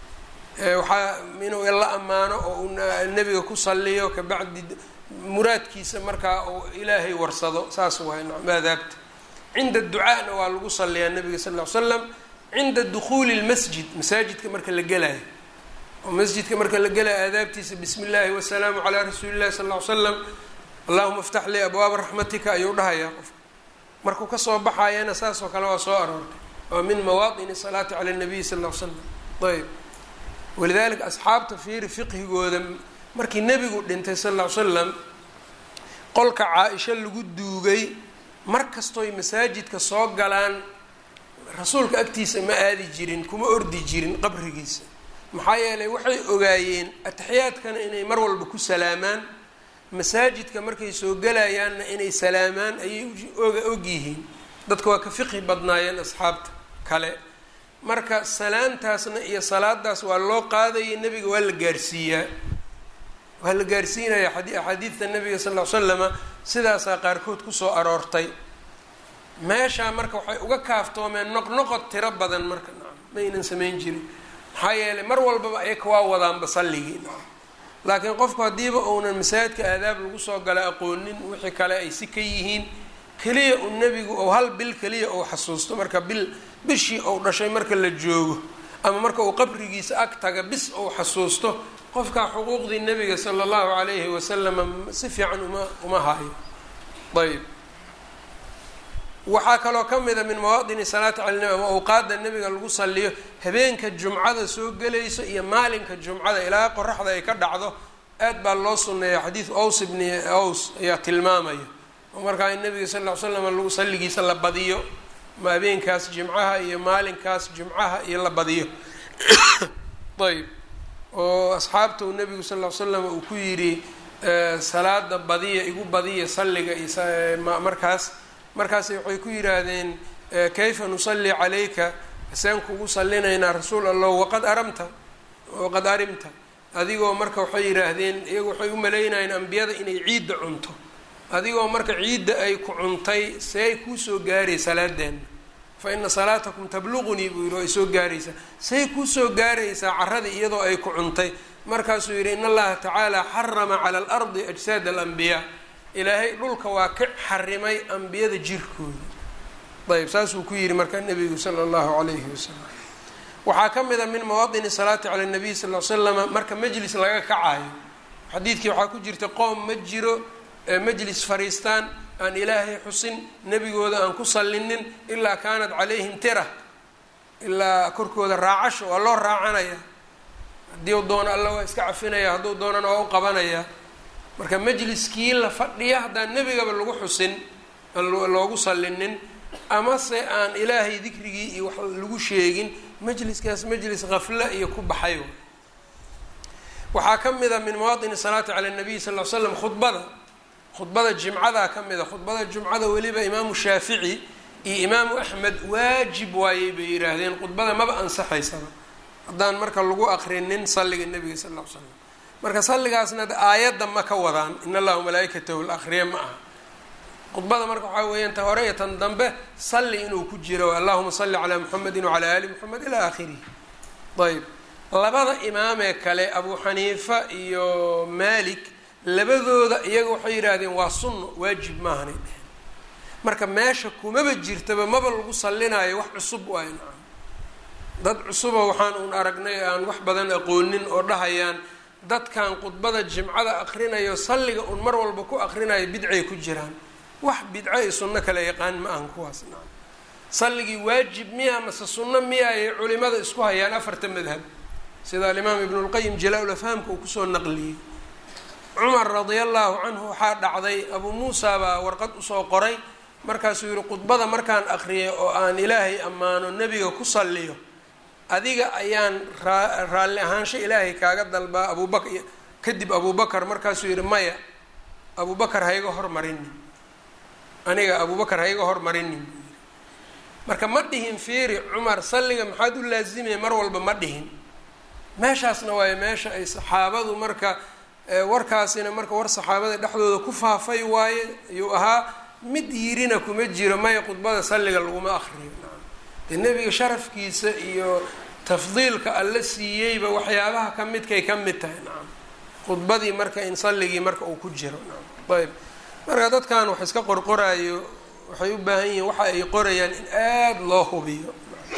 waxaa inuu la ammaano oo uu nebiga ku salliyo kabacdi muraadkiisa markaa uu ilaahay warsado. saas waay maadaabta cinda ducaana waa lagu salliyaa nebiga sal l slam. cinda dukhuuli lmasjid masaajidka marka la gelayo oo masjidka marka la gelayo aadaabtiisa bismi illaahi wasalaamu calaa rasuuli llahi sal l slam allahuma aftax lii abwaaba raxmatika ayuu dhahayaa qof markuu kasoo baxayana saas oo kale waa soo aroortay. waa min mawaadini salaati cala nabiy sal l slam. ayb walidalika asxaabta fiiri fiqhigooda markii nebigu dhintay sal ll ly slam qolka caa-isha lagu duugay mar kastooy masaajidka soo galaan rasuulka agtiisa ma aadi jirin, kuma ordi jirin qabrigiisa. maxaa yeelay waxay ogaayeen ataxiyaadkana inay mar walba ku salaamaan, masaajidka markay soo galayaanna inay salaamaan ayay oga ogyihiin. dadka waa ka fiqhi badnaayeen asxaabta kale. marka salaantaasna iyo salaadaas waa loo qaadayay nebiga waa la gaarsiiyaa waa la gaarsiinaya axaadiidta nebiga sal l slama sidaasaa qaarkood kusoo aroortay. meeshaa marka waxay uga kaaftoomeen noqnoqod tiro badan marka maynan samayn jirin maxaa yeelay mar walbaba ayaka waa wadaanba salligii. laakiin qofku haddiiba uunan masaajidka aadaab lagu soo gala aqoonin wixii kale ay si ka yihiin keliya uu nebigu ou hal bil keliya uu xasuusto marka bil bishii ou dhashay marka la joogo ama marka uu qabrigiisa ag taga bis ou xasuusto qofkaa xuquuqdii nebiga sala allahu calayhi wasalama si fiican uma uma hayo. ayb waxaa kaloo ka mida min mawaadini salaati cala nabi ama awqaada nebiga lagu salliyo habeenka jumcada soo gelayso iyo maalinka jumcada ilaa qoraxda ay ka dhacdo aad baa loo sunneeya. xadiid aws ibni aws ayaa tilmaamaya oo markaa in nebiga sal ll ly slam lagu salligiisa la badiyo ma habeenkaas jimcaha iyo maalinkaas jumcaha iyo la badiyo. ayb oo asxaabta uu nebigu sal ll ly slam uu ku yidhi salaada badiya igu badiya salliga iyo markaas markaas waxay ku yidhaahdeen kayfa nusalli calayka seen kugu sallinaynaa rasuul allah waqad aramta waqad arimta adigoo marka waxay yidhaahdeen iyagu waxay u malaynayeen ambiyada inay ciidda cunto adigoo marka ciidda ay ku cuntay seey kuusoo gaaray salaadeenna fa ina salaatakum tabluqunii buu yidhi oo ay soo gaaraysaa say kuusoo gaaraysaa carradii iyadoo ay ku cuntay. markaasuu yidhi in allaha tacaala xarama cala alardi ajsaad alambiyaa ilaahay dhulka waa ka xarimay ambiyada jirkooda. ayb saasuu ku yidhi markaa nebigu sala allahu calayhi wasalam. waxaa ka mid a min mawaadini salaati cala nabiy sal l slama marka majlis laga kacayo xadiidkii waxaa ku jirta qoom ma jiro majlis fariistaan aan ilaahay xusin nebigooda aan ku sallinin ilaa kaanat calayhim tira ilaa korkooda raacasho waa loo raacanaya haddii u doono alla waa iska cafinaya hadduu doonana waa u qabanaya. marka majliskii la fadhiya haddaan nebigaba lagu xusin aan loogu sallinin amase aan ilaahay dikrigii iyo wax lagu sheegin majliskaas majlis kafla iyo ku baxay. waxaa ka mid a min mawaadini salaati cala nabiy sal l slam khudbada khudbada jimcadaa ka mid a khudbada jumcada weliba imaamu shaafici iyo imaamu axmed waajib waayey bay yidhaahdeen khudbada maba ansaxaysaba haddaan marka lagu aqrinin salliga nebiga sal l slam. marka salligaasna aayadda ma ka wadaan in allaha malaaikatahu la akhriya ma aha. khudbada marka waxaa weeyaan ta hore iyo tan dambe salli inuu ku jiro allahuma salli calaa muxamedin wacalaa ali muxamed ilaa aakhirihi. ayb labada imaamee kale abu xaniifa iyo malik labadooda iyaga waxay yidhaahdeen waa sunno waajib maahanay dheheen. marka meesha kumaba jirtaba maba lagu sallinaayo wax cusub waayo nacam dad cusuba waxaan uun aragnay aan wax badan aqoonin oo dhahayaan dadkan khudbada jimcada akrinayo salliga un mar walba ku akrinayo bidcay ku jiraan. wax bidco iyo sunno kala yaqaan ma ahan kuwaas nacam. salligii waajib miya mase sunno miya ay culimada isku hayaan afarta madhab sida alimaam ibnu lqayim jalaa-ul afhaamka uu kusoo naqliyey. cumar radia allahu canhu waxaa dhacday abuu muusa baa warqad usoo qoray markaasuu yihi khudbada markaan akriyay oo aan ilaahay ammaano nebiga ku salliyo adiga ayaan raa raalli ahaansho ilaahay kaaga dalbaa abubakar kadib abubakar markaasuu yihi maya abubakar hayga hormarinin aniga abubakar hayga hormarinin buu yihi. marka ma dhihin fiiri cumar salliga maxaad u laazimaya mar walba ma dhihin. meeshaasna waayo meesha ay saxaabadu marka warkaasina marka war saxaabada dhexdooda ku faafay waaye ayuu ahaa mid yirina kuma jiro maya khudbada salliga laguma akriyo dee nebiga sharafkiisa iyo tafdiilka alla siiyeyba waxyaabaha ka midkay ka mid tahay nacam khudbadii marka in salligii marka uu ku jiro nacam. ayb marka dadkan wax iska qorqoraayo waxay u baahan yihiin waxa ay qorayaan in aada loo hubiyo.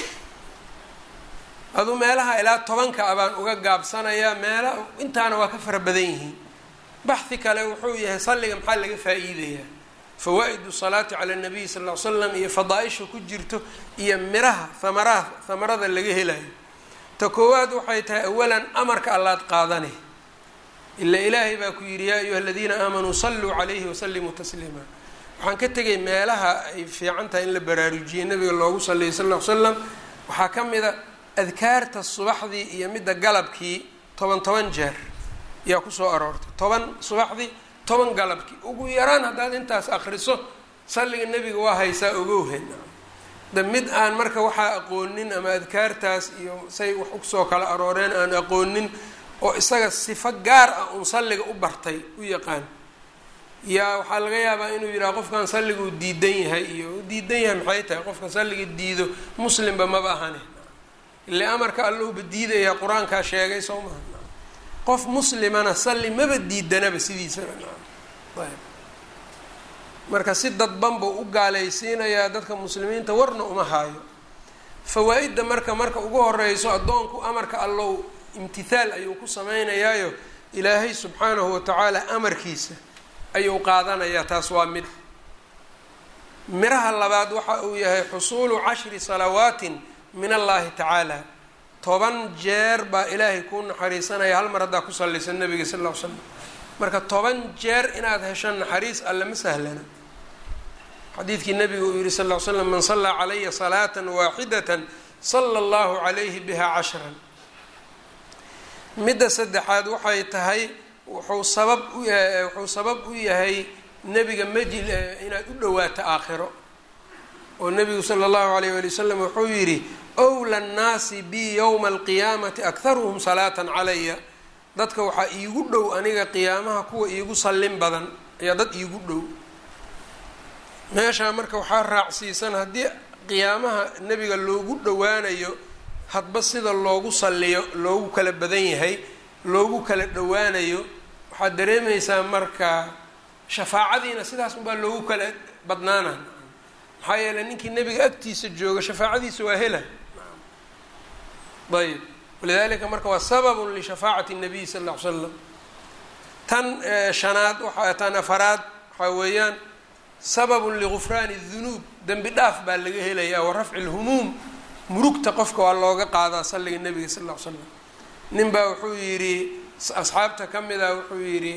aduu meelaha ilaa tobanka abaan uga gaabsanayaa meela intaana waa ka fara badan yihiin. baxhi kale wuxuu yahay salliga maxaa laga faa-iidayaa fawaa-idu salaati cala nabiy sal ll ly slam iyo fadaa-isha ku jirto iyo miraha hamaraha hamarada laga helayo. ta koowaad waxay tahay awalan amarka allaad qaadane ila ilaahay baa ku yidhi yaa ayuha aladiina aamanuu salluu calayhi wasalimuu tasliima. waxaan ka tegay meelaha ay fiican tahay in la baraarujiyey nabiga loogu salliyay sal ll ly slam waxaa ka mid a adkaarta subaxdii iyo midda galabkii toban toban jeer yaa kusoo aroortay toban subaxdii toban galabkii ugu yaraan haddaad intaas akriso salliga nebiga waa haysaa ogowhen da mid aan marka waxaa aqoonin ama adkaartaas iyo say wax ukusoo kala arooreen aan aqoonin oo isaga sifo gaar ah uun salliga u bartay u yaqaan yaa waxaa laga yaabaa inuu yidhaha qofkan salliga u diidan yahay iyo u diidan yahay maxay tahay qofka salliga diido muslimba maba ahane ile amarka allouba diidayaa qur-aankaa sheegay soo maha qof muslimana salli maba diidanaba sidiisaba ayb marka si dadban buu u gaalaysiinayaa dadka muslimiinta warna uma haayo. fawaa-idda marka marka ugu horeyso addoonku amarka allow imtithaal ayuu ku sameynayaayo ilaahay subxaanahu watacaala amarkiisa ayuu qaadanayaa taas waa mid. miraha labaad waxa uu yahay xusuulu cashri salawaatin min allahi tacaala toban jeer baa ilaahay kuu naxariisanaya hal mar haddaa ku sallaysa nabiga sal ll ly slam. marka toban jeer inaad hesho naxariis alle ma sahlana. xadiidkii nabiga uu yihi sal ll ly slam man sallaa calaya salaatan waaxidatan sala allahu calayhi biha cashran. midda saddexaad waxay tahay wuxuu sabab u yahay wuxuu sabab u yahay nebiga majil inaad u dhawaato aakhiro oo nebigu sala allahu alayh wali wasalam wuxuu yidhi wla nnaasi bi yowma alqiyaamati akharuhum salaatan calaya. dadka waxaa iigu dhow aniga qiyaamaha kuwa iigu sallin badan ayaa dad iigu dhow. meeshaa marka waxaa raacsiisan haddii qiyaamaha nebiga loogu dhowaanayo hadba sida loogu salliyo loogu kala badan yahay loogu kala dhowaanayo waxaad dareemaysaa marka shafaacadiina sidaas unbaa loogu kala badnaana. maxaa yeeley ninkii nebiga agtiisa jooga shafaacadiisa waa hela. ayb walidalika marka waa sababun lishafaacati nabiy sal lla ly slam. tan shanaad waa tan afaraad waxaa weeyaan sababun ligufraani dunuub dembi dhaaf baa laga helayaa wa rafci lhumuum murugta qofka waa looga qaadaa salliga nebiga sal lla ly slam. nin baa wuxuu yidhi asxaabta ka mid a wuxuu yidhi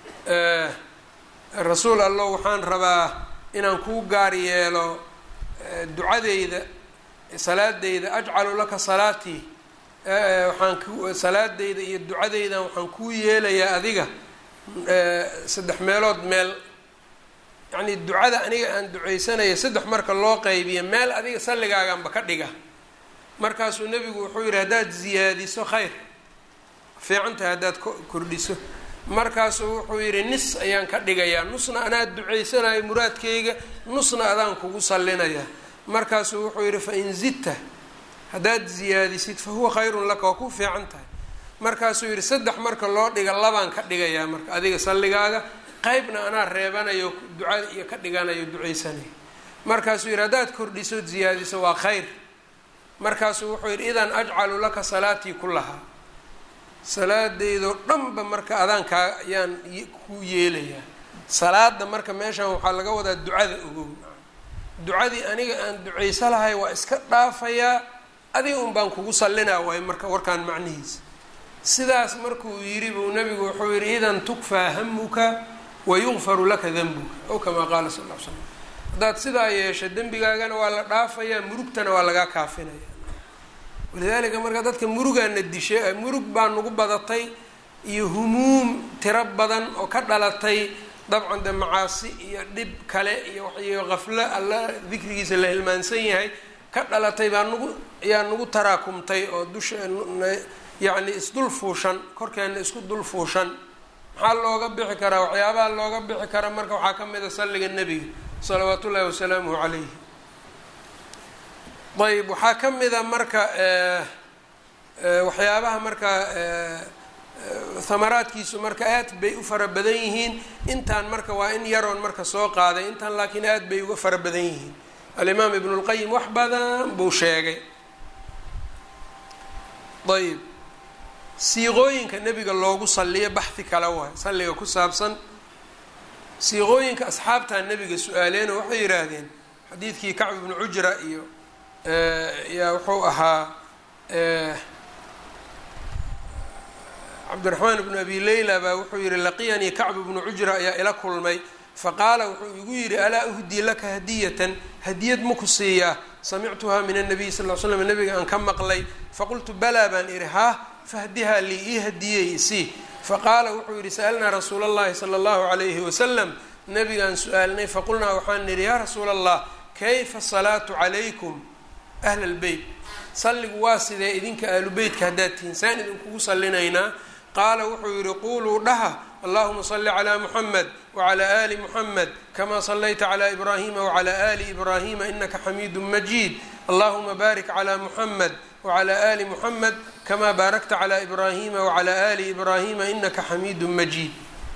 rasuul allow waxaan rabaa inaan kuu gaar yeelo ducadeyda salaadeyda ajcalu laka salaatii waxaan ku salaadeyda iyo ducadeydan waxaan kuu yeelayaa adiga saddex meelood meel yacni ducada aniga aan duceysanaya saddex marka loo qaybiyo meel adiga salligaaganba ka dhiga. markaasuu nebigu wuxuu yidhi haddaad ziyaadiso khayr fiicantahay haddaad kordhiso. markaasuu wuxuu yidhi nis ayaan ka dhigayaa, nusna anaa ducaysanayo muraadkayga, nusna adaan kugu sallinayaa. markaasuu wuxuu yidhi fain zidta haddaad ziyaadisid fa huwa khayrun laka, waa ku fiican tahay. markaasuu yidhi saddex marka loo dhiga labaan ka dhigayaa marka adiga salligaaga, qeybna anaa reebanayo ducada iyo ka dhiganayo ducaysanayo. markaasuu yidhi haddaad kordhiso ziyaadiso waa khayr. markaasuu wuxuu yidhi idan ajcalu laka salaatii kullahaa, salaadeydoo dhanba marka adaankaa ayaan ku yeelayaa. salaada marka meeshan waxaa laga wadaa ducada ogow, ducadii aniga aan ducaysa lahay waa iska dhaafayaa, adiga un baan kugu sallinaa waay marka warkaan macnihiisa. sidaas markuu yidhi buu nabigu wuxuu yidhi idan tukfaa hamuka wa yugfaru laka danbuka, ow kamaa qaala sal ll ly slam. haddaad sidaa yeesho dembigaagana waa la dhaafayaa, murugtana waa lagaa kaafinaya. walidaalika marka dadka murugaana dishay, murug baa nagu badatay iyo humuum tiro badan oo ka dhalatay dabcan de macaasi iyo dhib kale iyo iyo qaflo alla dikrigiisa la hilmaansan yahay ka dhalatay baa nagu ayaa nagu taraakumtay oo dusha yacni isdul fuushan, korkeena isku dul fuushan. maxaa looga bixi karaa? waxyaabaha looga bixi kara marka waxaa ka mid a salliga nebiga salawaatu ullaahi wasalaamuhu calayhi. ayb waxaa ka mid a marka waxyaabaha marka hamaraadkiisu marka aad bay u fara badan yihiin. intaan marka waa in yaroon marka soo qaaday, intaan laakiin aad bay uga fara badan yihiin. alimaam ibnu lqayim wax badan buu sheegay. ayb siiqooyinka nebiga loogu salliyo baxhi kale waay, salliga ku saabsan siiqooyinka asxaabtaa nebiga su-aaleena waxay yidhaahdeen xadiidkii kacb ibnu cujra iyo yaa wuxuu ahaa cabdiraxmaan ibnu abi leyla baa wuxuu yihi laqiyanii kacb ibnu cujra ayaa ila kulmay, faqaala wuxuu igu yidhi alaa uhdii laka hadiyatan, hadiyad maku siiyaa, samictuhaa min annabiy sal l slam, nabiga aan ka maqlay. faqultu balaa baan ihi haah, fahdihaa lii, ii hadiyey isii. faqaala wuxuu yihi sa'alnaa rasuula allahi sala allahu calayhi wasalam, nabigaan su-aalnay, faqulnaa waxaan nidhi yaa rasuula allah kayfa asalaatu calaykum ahla albeyt, salligu waa sidee idinka ahlu beytka haddaad tihiin, saan idinkugu sallinaynaa. qaala wuxuu yihi quluu dhaha allahuma salli calaa muxamed wacalaa aali muxamed kamaa sallayta calaa ibraahima wacalaa aali ibraahima inaka xamiidu majiid, allahuma baarik calaa muxamed wacalaa aali muxamed kamaa baarakta calaa ibraahima wacalaa aali ibraahima inaka xamiidu majiid.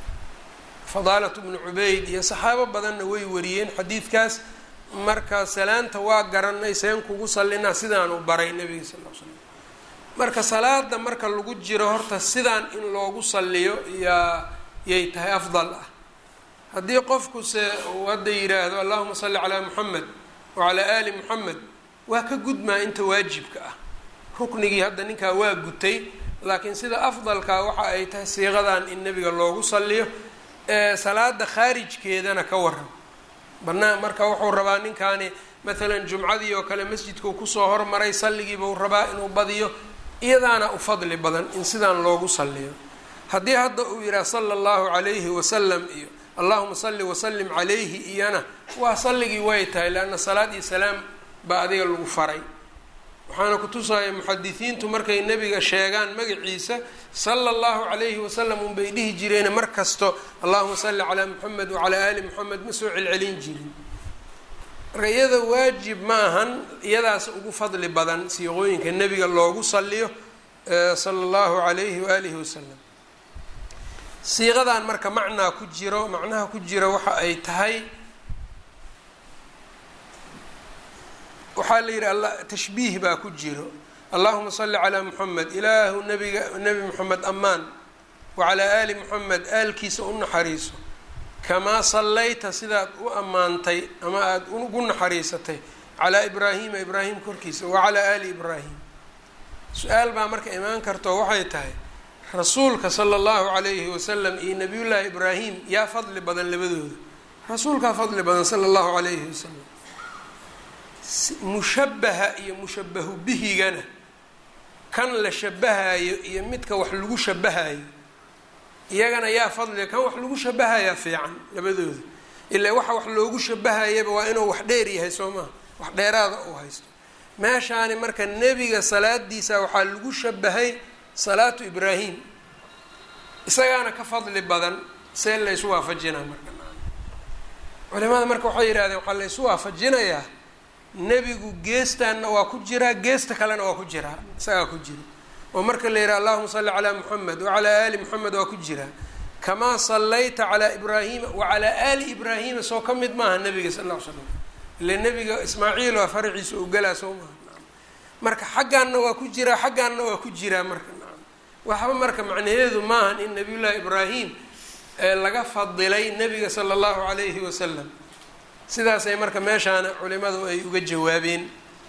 fadaalatu bnu cubayd iyo saxaabo badanna way wariyeen xadiidkaas. marka salaanta waa garanay, seen kugu sallinaa sidaan u baray nabiga sal l slam. marka salaada marka lagu jiro horta sidaan in loogu salliyo yaa yay tahay afdal ah. haddii qofku se uu hadda yidhaahdo allahuma salli calaa muxamed wacalaa aali muxamed, waa ka gudmaa inta waajibka ah. ruknigii hadda ninkaa waa gutay, laakiin sida afdalkaa waxa ay tahay siiqadan in nebiga loogu salliyo. ee salaada khaarijkeedana ka waran banaan marka wuxuu rabaa ninkaani maalan jumcadii oo kale masjidkuu kusoo hormaray, salligiibuu rabaa inuu badiyo, iyadaana u fadli badan in sidaan loogu salliyo. haddii hadda uu yidhaha sala allahu calayhi wasalam iyo allahuma salli wasalim calayhi iyana waa salligii way tahay, leanna salaad iyo salaam baa adiga lagu faray. waxaana ku tusaya muxadisiintu markay nebiga sheegaan magaciisa sala allahu calayhi wasalam unbay dhihi jireen mar kasto allahuma salli calaa muxamed wacalaa aali muxamed ma soo celcelin jirin. marka iyada waajib ma ahan, iyadaas ugu fadli badan siiqooyinka nebiga loogu salliyo sala allahu calayhi waalihi wasalam. siiqadan marka macnaa ku jiro, macnaha ku jira waxa ay tahay waxaa la yidhi tashbiih baa ku jiro. allahuma salli calaa muxamed, ilaahu nabiga nebi moxamed ammaan, wacalaa aali muxamed aalkiisa u naxariiso, kamaa sallayta sidaad u ammaantay ama aada ugu naxariisatay calaa ibraahima ibraahim korkiisa wacalaa aali ibraahim. su-aal baa marka imaan karto waxay tahay rasuulka sala allahu calayhi wasalam iyo nabiyullaahi ibraahim yaa fadli badan labadooda? rasuulkaa fadli badan sala allahu calayhi wasalam. mushabaha iyo mushabahu bihigana kan la shabahayo iyo midka wax lagu shabahayo iyagana yaa fadliga, kan wax lagu shabahayaa fiican labadooda. ilaa waxa wax loogu shabahayaba waa inuu wax dheer yahay soo maha, wax dheeraada uu haysto. meeshaani marka nebiga salaadiisa waxaa lagu shabahay salaatu ibraahim isagaana ka fadli badan see la isu waafajinaa marka culimada marka waxay yidhahdeen waxaa la isu waafajinayaa nebigu geestaanna waa ku jiraa geesta kalena waa ku jiraa isagaa ku jira oo marka la yidhaha allahuma salli calaa muxamed wacalaa aali muxamed waa ku jiraa kamaa sallayta calaa ibraahima wacalaa aali ibraahima soo ka mid maaha nebiga sal lla ly slam ile nebiga ismaaciil waa faraciisa u galaa soo maaha marka xaggaanna waa ku jiraa xaggaanna waa ku jiraa marka waxba marka macnaheedu maahan in nabiyullaahi ibraahim laga fadilay nebiga sala allahu calayhi wasalam sidaasay marka meeshaana culimadu ay uga jawaabeen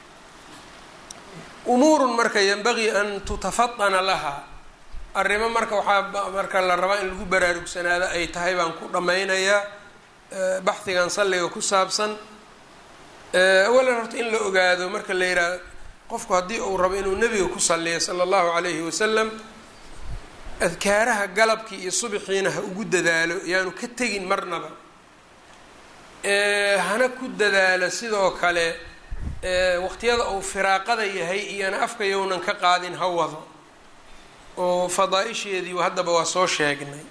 umuurun marka yanbagii an tutafadana lahaa arrimo marka waxaa marka la rabaa in lagu baraarugsanaado ay tahay baan ku dhammaynayaa baxdigan salliga ku saabsan awalan horta in la ogaado marka la yidhaahdo qofku haddii uu rabo inuu nebiga ku salliyo sala allahu calayhi wasalam adkaaraha galabkii iyo subaxiina ha ugu dadaalo yaanu ka tegin marnaba hana ku dadaalo sidoo kale waqtiyada uu firaaqada yahay iyana afka yownan ka qaadin ha wado oo fadaa-isheedii haddaba waa soo sheegnay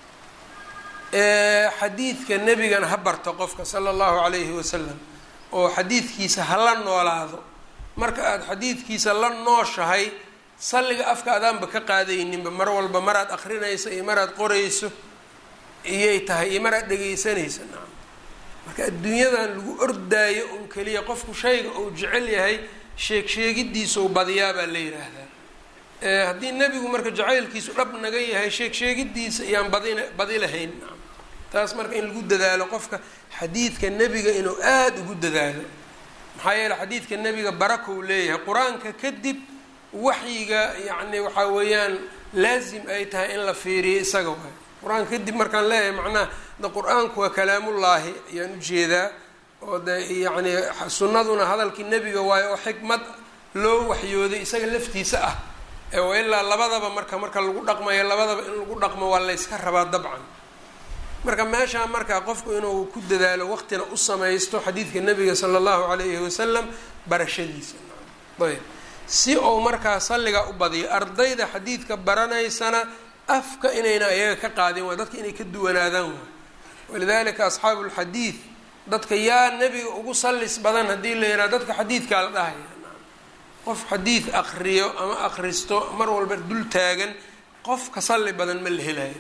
xadiidka nebigana ha barto qofka sala allahu calayhi wasalam oo xadiidkiisa ha la noolaado marka aada xadiidkiisa la nooshahay salliga afka adaanba ka qaadayninba mar walba maraad akrinayso iyo maraad qorayso iyay tahay iyo maraad dhegaysanaysa nacam marka adduunyadan lagu ordaayo un keliya qofku shayga uu jecel yahay sheeg sheegidiisau badiyaa baa la yidhaahdaa haddii nebigu marka jacaylkiisu dhab naga yahay sheeg sheegidiisa iyaan badin badi lahayn nacam taas marka in lagu dadaalo qofka xadiidka nebiga inuu aada ugu dadaalo maxaa yeele xadiidka nebiga barakou leeyahay qur-aanka kadib waxyiga yacni waxaa weeyaan laazim ay tahay in la fiiriyo isaga waay qur-aanka kadib markaan leeyahay macnaha de qur-aanku waa kalaamullaahi ayaan ujeedaa oo de yacni sunnaduna hadalkii nebiga waayo oo xikmad loo waxyooday isaga laftiisa ah oo ilaa labadaba marka marka lagu dhaqmayo labadaba in lagu dhaqmo waa layska rabaa dabcan marka meeshaa marka qofku inuu ku dadaalo waqtina u samaysto xadiidka nebiga sala allahu calayhi wasalam barashadiisa ayb si ou markaa salliga u badiyo ardayda xadiidka baranaysana afka inayna ayaga ka qaadin waay dadka inay ka duwanaadaan waay walidalika asxaabu lxadiid dadka yaa nebiga ugu sallis badan haddii la yidhaha dadka xadiidkaa la dhahaya qof xadiid akriyo ama akristo mar walba dul taagan qof ka salli badan ma la helayo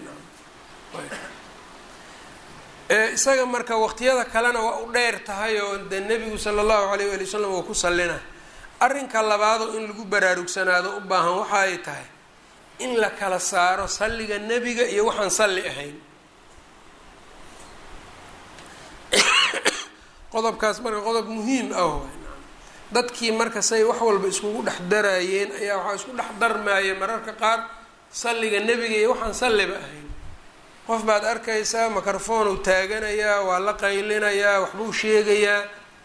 isaga marka waqtiyada kalena waa u dheer tahay oo dee nebigu sala allahu alayh wali wasalam waa ku sallina arrinka labaado in lagu baraarugsanaado u baahan waxa ay tahay in la kala saaro salliga nebiga iyo waxaan salli ahayn qodobkaas marka qodob muhiim ah waay dadkii marka say wax walba iskugu dhex daraayeen ayaa waxaa isku dhex darmaaya mararka qaar salliga nebiga iyo waxaan salliba ahayn qof baad arkaysaa microphone uu taaganayaa waa la qaylinayaa waxbuu sheegayaa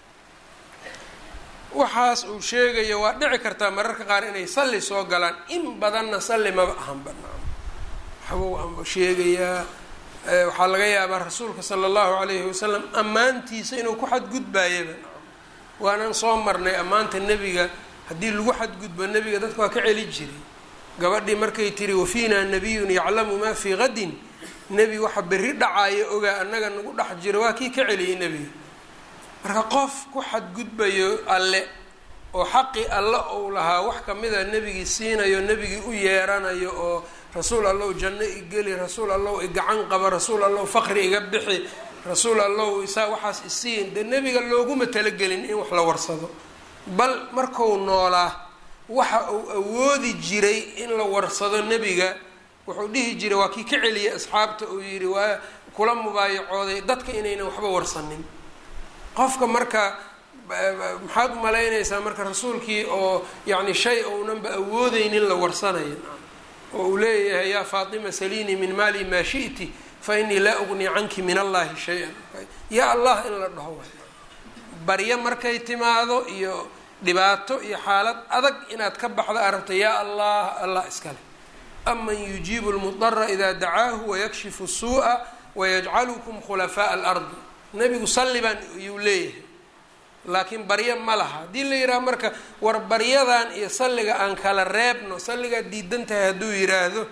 waxaas uu sheegayo waa dhici kartaa mararka qaar inay salli soo galaan in badanna salli maba ahan banaan waxbuu amba sheegayaa waxaa laga yaabaa rasuulka sala allahu calayhi wasalam ammaantiisa inuu ku xadgudbaayaba waanan soo marnay ammaanta nebiga haddii lagu xadgudbo nebiga dadka waa ka celi jiray gabadhii markay tiri wafiinaa nabiyun yaclamu maa fii qadin nebi waxa berri dhacaayo ogaa annaga nagu dhex jiro waa kii ka celiyay nebiga marka qof ku xadgudbayo alle oo xaqi alle ou lahaa wax kamida nebigii siinayo nebigii u yeeranayo oo rasuul allow janno igeli rasuul allow igacan qaba rasuul allow faqri iga bixi rasuul allow isaa waxaas isiin dee nebiga looguma talagelin in wax la warsado bal marku noolaa waxa uu awoodi jiray in la warsado nebiga wuxuu dhihi jiray waa kii ka celiyay asxaabta uu yidhi waa kula mubaayacooday dadka inaynan waxba warsanin qofka marka maxaad u malaynaysaa marka rasuulkii oo yacni shay ounanba awoodeynin la warsanayo oo uu leeyahay yaa faatima salini min maali maa shi'ti fa inii laa ugnii canki min allahi shay-an yaa allah in la dhaho baryo markay timaado iyo dhibaato iyo xaalad adag inaad ka baxdo arabta yaa allah allah iskale aman yujiibu lmudara idaa dacaahu wayakshifu suu'a wayajcalukum khulafaaءa alardi nebigu salli baan iyuu leeyahay laakiin baryo ma laha haddii la yidhaha marka war baryadan iyo salliga aan kala reebno salligaad diidan tahay hadduu yidhaahdo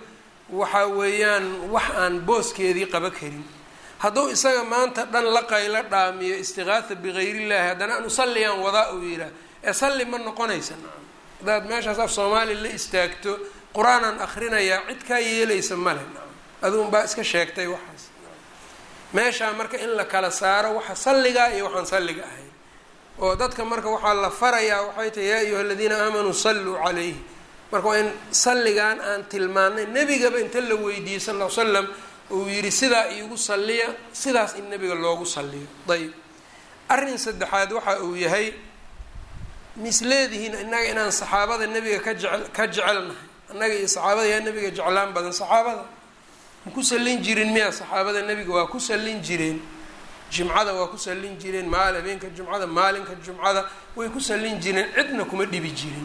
waxa weeyaan wax aan booskeedii qaba karin. hadduu isaga maanta dhan la qaylo dhaamiyo istiqaatha bigayrillahi haddana an usalliyaan wadaa uu yidhaah ee salli ma noqonaysa. hadaad meeshaas af soomaali la istaagto qur-aanaan akrinayaa cid kaa yeelaysa male, aduun baa iska sheegtay waxaas. meeshaa marka in la kala saaro waxa salligaa iyo waxaan salliga ahayn, oo dadka marka waxaa la farayaa waxay tahay yaa ayuha aladiina aamanuu salluu calayhi. marka waa in salligan aan tilmaanay nebigaba inta la weydiiyey sal ll ly slam uu yidhi sidaa iigu salliya, sidaas in nebiga loogu salliyo. ayb arrin saddexaad waxa uu yahay misleedihiin innaga inaan saxaabada nebiga ka jecel ka jecelnahay. annaga iyo saxaabada yaa nebiga jeclaan badan. saxaabada ma ku sallin jirin miya? saxaabada nebiga waa ku sallin jireen, jimcada waa ku sallin jireen, maal habeenka jumcada maalinka jumcada way ku sallin jireen, cidna kuma dhibi jirin,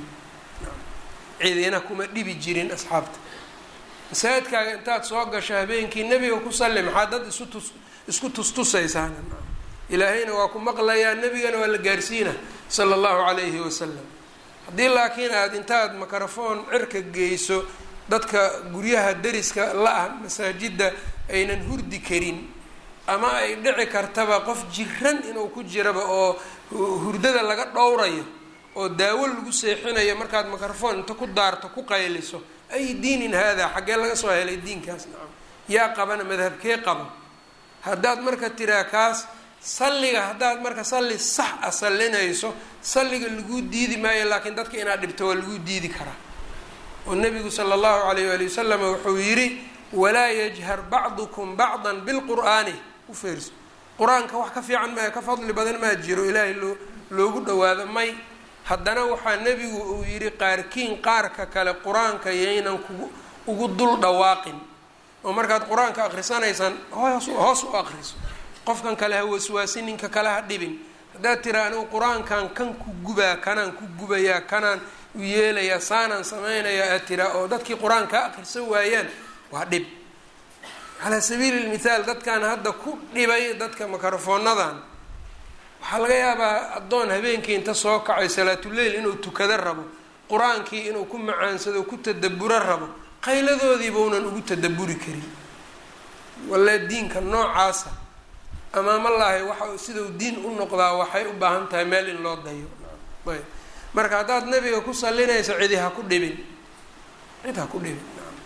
cidina kuma dhibi jirin asxaabta. masaajidkaaga intaad soo gasho habeenkii nebiga ku salli, maxaa dad isu tus isku tustusaysaana? ilaahayna waa ku maqlayaa, nebigana waa la gaarsiina sala allahu calayhi wasalam. haddii laakiin aad intaad microphone cirka geyso dadka guryaha dariska la-ah masaajidda aynan hurdi karin, ama ay dhici kartaba qof jiran inuu ku jiraba oo hurdada laga dhowrayo oo daawo lagu seexinayo, markaad microphone inta ku daarto ku qayliso, ay diinin haadaa, xaggee laga soo helay diinkaas? nacam yaa qabana, madhabkee qaba? haddaad marka tiraa kaas salliga, haddaad marka salli sax a sallinayso, salliga laguu diidi maayo, laakiin dadka inaad dhibto waa laguu diidi karaa. oo nebigu sala allahu calayh waali wasalam wuxuu yidhi walaa yajhar bacdukum bacdan bilqur'aani. u feerso qur-aanka wax ka fiican maa ka fadli badan maa jiro ilaahay loo loogu dhawaado may. haddana waxaa nebigu uu yidhi qaarkiin qaarka kale qur-aanka yaynan kugu ugu dul dhawaaqin, oo markaad qur-aanka akhrisanaysaan hoos hoos u akhriso, qofkan kale ha waswaasin, ninka kale ha dhibin. haddaad tira anigu qur-aankan kan ku gubaa, kanaan ku gubayaa, kanaan u yeelayaa, saanaan samaynayaa aad tiraa, oo dadkii qur-aanka akhrisan waayaan, waa dhib. calaa sabiili lmithaal dadkan hadda ku dhibay dadka microfonadan, waxaa laga yaabaa addoon habeenkii inta soo kacay salaatuleyl inuu tukado rabo, qur-aankii inuu ku macaansado ku tadabburo rabo, qayladoodiiba unan ugu tadabburi karin. walle diinka noocaasa amaamallaahi waxa sidau diin u noqdaa waxay u baahan tahay meel in loo dayo. ayb marka haddaad nebiga ku sallinayso cidi ha ku dhibin, cid ha ku dhibin.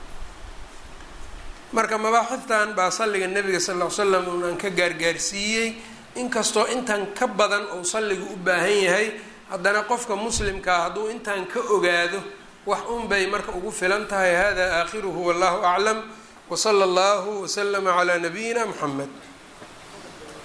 marka mabaaxiftan baa salliga nebiga sal ll ly slam unaan ka gaargaarsiiyey, inkastoo intan ka badan uu salliga u baahan yahay, haddana qofka muslimkaa hadduu intaan ka ogaado wax un bay marka ugu filan tahay. hada aakhiruhu wallahu aclam, wsala allahu waslama calaa nabiyina muxamed.